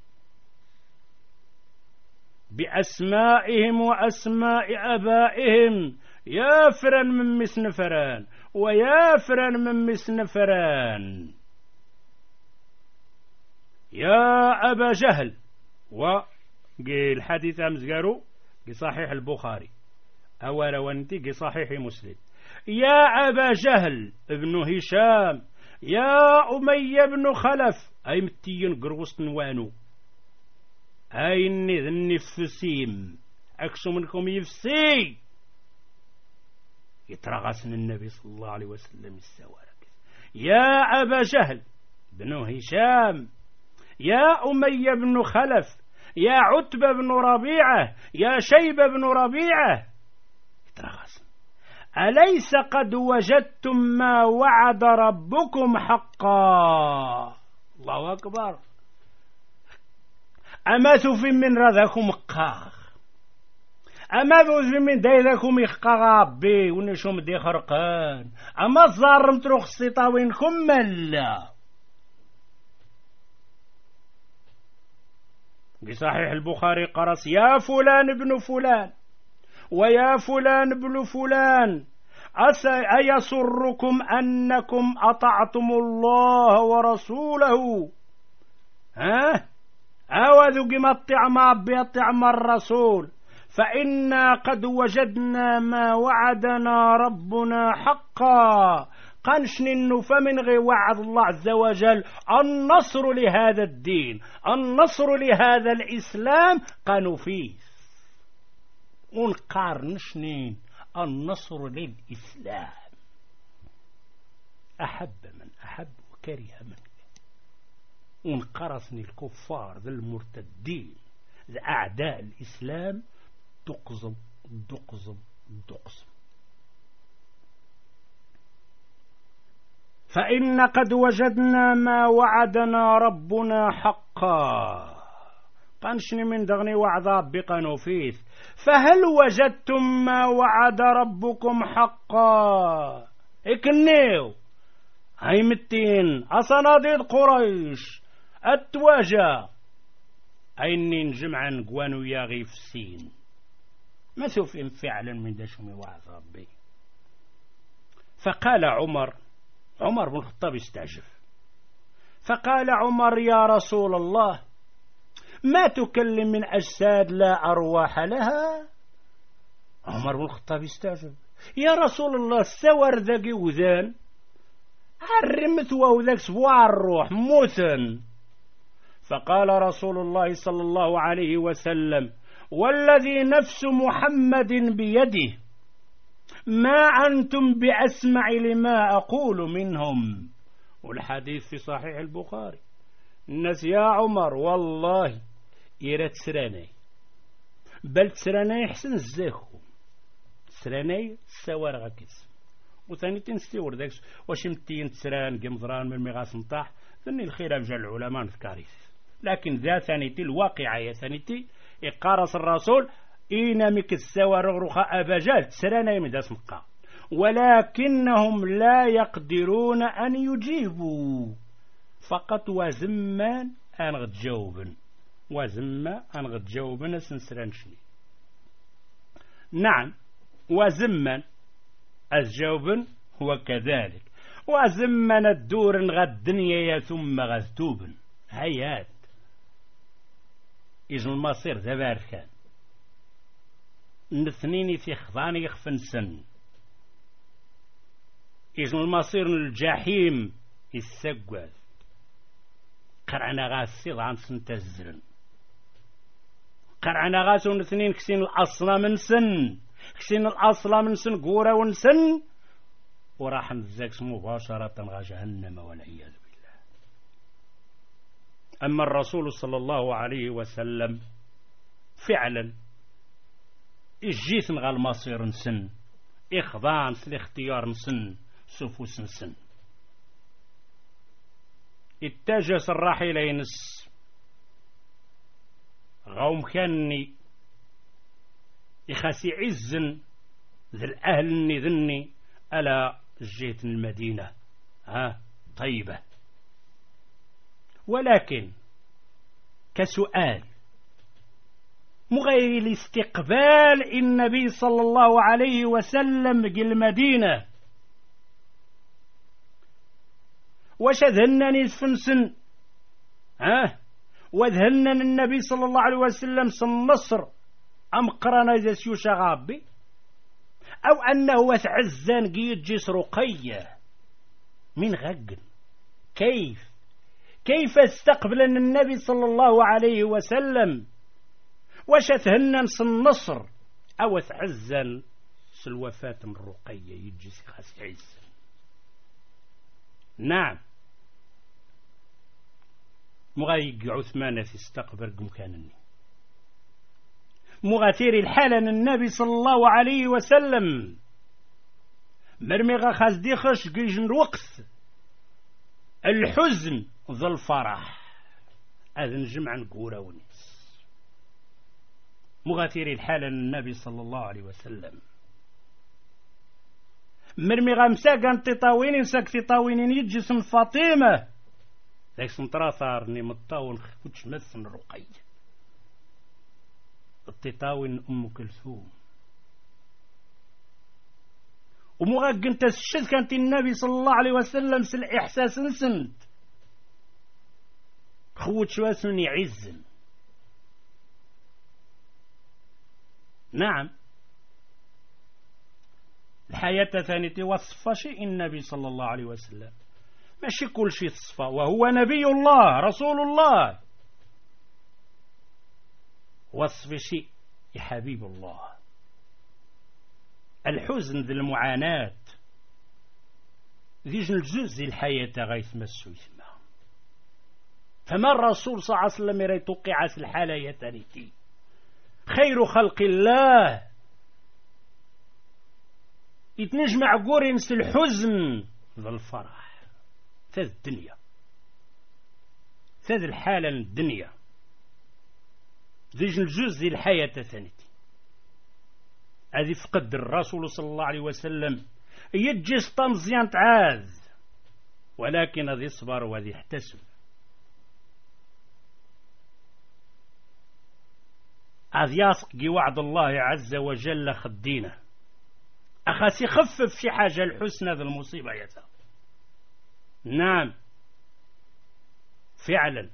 بأسمائهم وأسماء أبائهم يافرا من مسنفران ويافرا من مسنفران يا أبا جهل وقيل الحديث أمزقارو صحيح البخاري أولا وانتي صحيح مسلم يا أبا جهل ابن هشام يا أمي بن خلف أي متين قروس نوانو أي ذني فسيم أكسو منكم يفسي يترغسن النبي صلى الله عليه وسلم السوارك يا أبا جهل بن هشام يا أمي بن خلف يا عتبة بن ربيعة يا شيبة بن ربيعة يترغسن أليس قد وجدتم ما وعد ربكم حقا الله أكبر أما تفي من رذاكم قاخ أما تفي من دايذاكم يخقا ربي ونشوم دي خرقان أما الظارم تروخ السطاوينكم ملا بصحيح البخاري قرص يا فلان ابن فلان ويا فلان ابن فلان أيسركم أنكم أطعتم الله ورسوله ها أوذو قمت طعم بطعم الرسول فإنا قد وجدنا ما وعدنا ربنا حقا قنشن فمن غير وعد الله عز وجل النصر لهذا الدين النصر لهذا الإسلام قالوا فيه ونقارنشنين النصر للإسلام أحب من أحب وكره من ونقرصني الكفار ذا المرتدين ذا أعداء الإسلام دقزم دقزم دقزم فإن قد وجدنا ما وعدنا ربنا حقا قنشني من دغني وعذاب بقنو فيه فهل وجدتم ما وعد ربكم حقا اكنيو هاي متين أصناديد قريش التواجه أيني نجمع نقوانو يا غيفسين ما سوف فعلا من دشمي وعظ ربي. فقال عمر عمر بن الخطاب استعجب فقال عمر يا رسول الله ما تكلم من أجساد لا أرواح لها. عمر بن الخطاب استعجب يا رسول الله سور ذاك وذان عرمت وذاك سبوع الروح موتن. فقال رسول الله صلى الله عليه وسلم والذي نفس محمد بيده ما أنتم بأسمع لما أقول منهم. والحديث في صحيح البخاري. الناس يا عمر والله يرى تسراني بل تسراني حسن الزاخو تسراني سوار غاكس وثاني تنستيور داكس واش متين تسران قمزران من مغاس نطاح ثاني الخير أبجال العلماء في كارث. لكن ذا ثانيتي الواقعة يا ثانيتي إقارس الرسول إينا مك السوار رخاء أبجال تسراني من داس مقا ولكنهم لا يقدرون أن يجيبوا فقط وزمان أن غتجاوبن وزما أن غتجاوبن سنسرانشني. نعم وزما الجاوبن هو كذلك وزمن الدور غالدنيا ثم غذتوبن هيات إذن المصير دبار كان الاثنين في خضان يخفن سن إذن المصير الجحيم يسقوذ قرعنا غاسيض عن سنتزرن قرعنا غاسون اثنين كسين الأصل من سن كسين الأصل من سن قورة ونسن وراح نزاكس مباشرة غا جهنم والعياذ بالله. أما الرسول صلى الله عليه وسلم فعلا إجيث غا المصير نسن إخضان الاختيار نسن سفوس نسن اتجس الراحلين غوم كاني يخاسي عزن ذي الأهل ذني ألا جيت المدينة ها طيبة. ولكن كسؤال مغير لاستقبال النبي صلى الله عليه وسلم المدينة واش ذهنني سفنسن ها وذهنن النبي صلى الله عليه وسلم سنصر أم قرنا إذا سيوشا غابي أو أنه وثعزان قيد جيس رقية من غقن كيف كيف استقبل النبي صلى الله عليه وسلم وشتهنن سنصر أو ثعزان سلوفاة من رقية يجيس خاس عز. نعم مغايق عثمان في استقبل مكانني مغاتير الحالة النبي صلى الله عليه وسلم مرمغا خاز ديخش قيجن وقت الحزن ذا الفرح هذا نجمع نقوله ونس مغاتير الحالة النبي صلى الله عليه وسلم مرمغا مساقا تطاوين مساق تطاوين يجسم فاطمة ذاك سنطراثار نمطاون خفوتش مثل رقية التطاوين أم كلثوم ومغاقن تسشد كانت النبي صلى الله عليه وسلم سل إحساس نسنت خوت شواسن يعزن. نعم الحياة ثانية وصف شيء النبي صلى الله عليه وسلم ماشي كل شيء تصفى وهو نبي الله رسول الله وصف شيء يا حبيب الله الحزن ذي المعاناة ذي الجزء الحياة غيث مسو يسمى فما الرسول صلى الله عليه وسلم يرى توقع الحالة يتريتي خير خلق الله يتنجمع قرنس الحزن ذا الفرح ثاذ الدنيا ثاذ الحالة الدنيا ذي الجزء الحياة ثانيتي هذه فقد الرسول صلى الله عليه وسلم يجيس طمزيان تعاز ولكن هذه يصبر وهذه يحتسب هذا ياسق وعد الله عز وجل خدينه أخاسي خفف شي حاجة الحسنى ذا المصيبة يتا. نعم فعلا.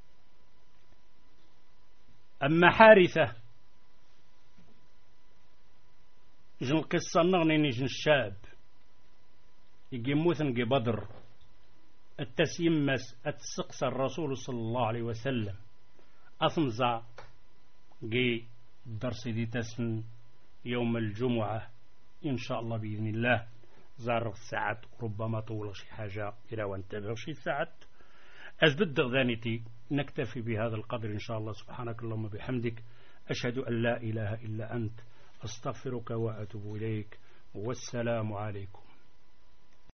أما حارثة جن القصة نغني جن الشاب يجي موثن يجي بدر التسيمس التسقس الرسول صلى الله عليه وسلم أثمزع جي الدرس دي تسن يوم الجمعة إن شاء الله بإذن الله زار ساعات ربما طول شي حاجة إلى وانتبه شي ساعات أزبد ذانيتي نكتفي بهذا القدر إن شاء الله. سبحانك اللهم بحمدك أشهد أن لا إله إلا أنت أستغفرك وأتوب إليك والسلام عليكم.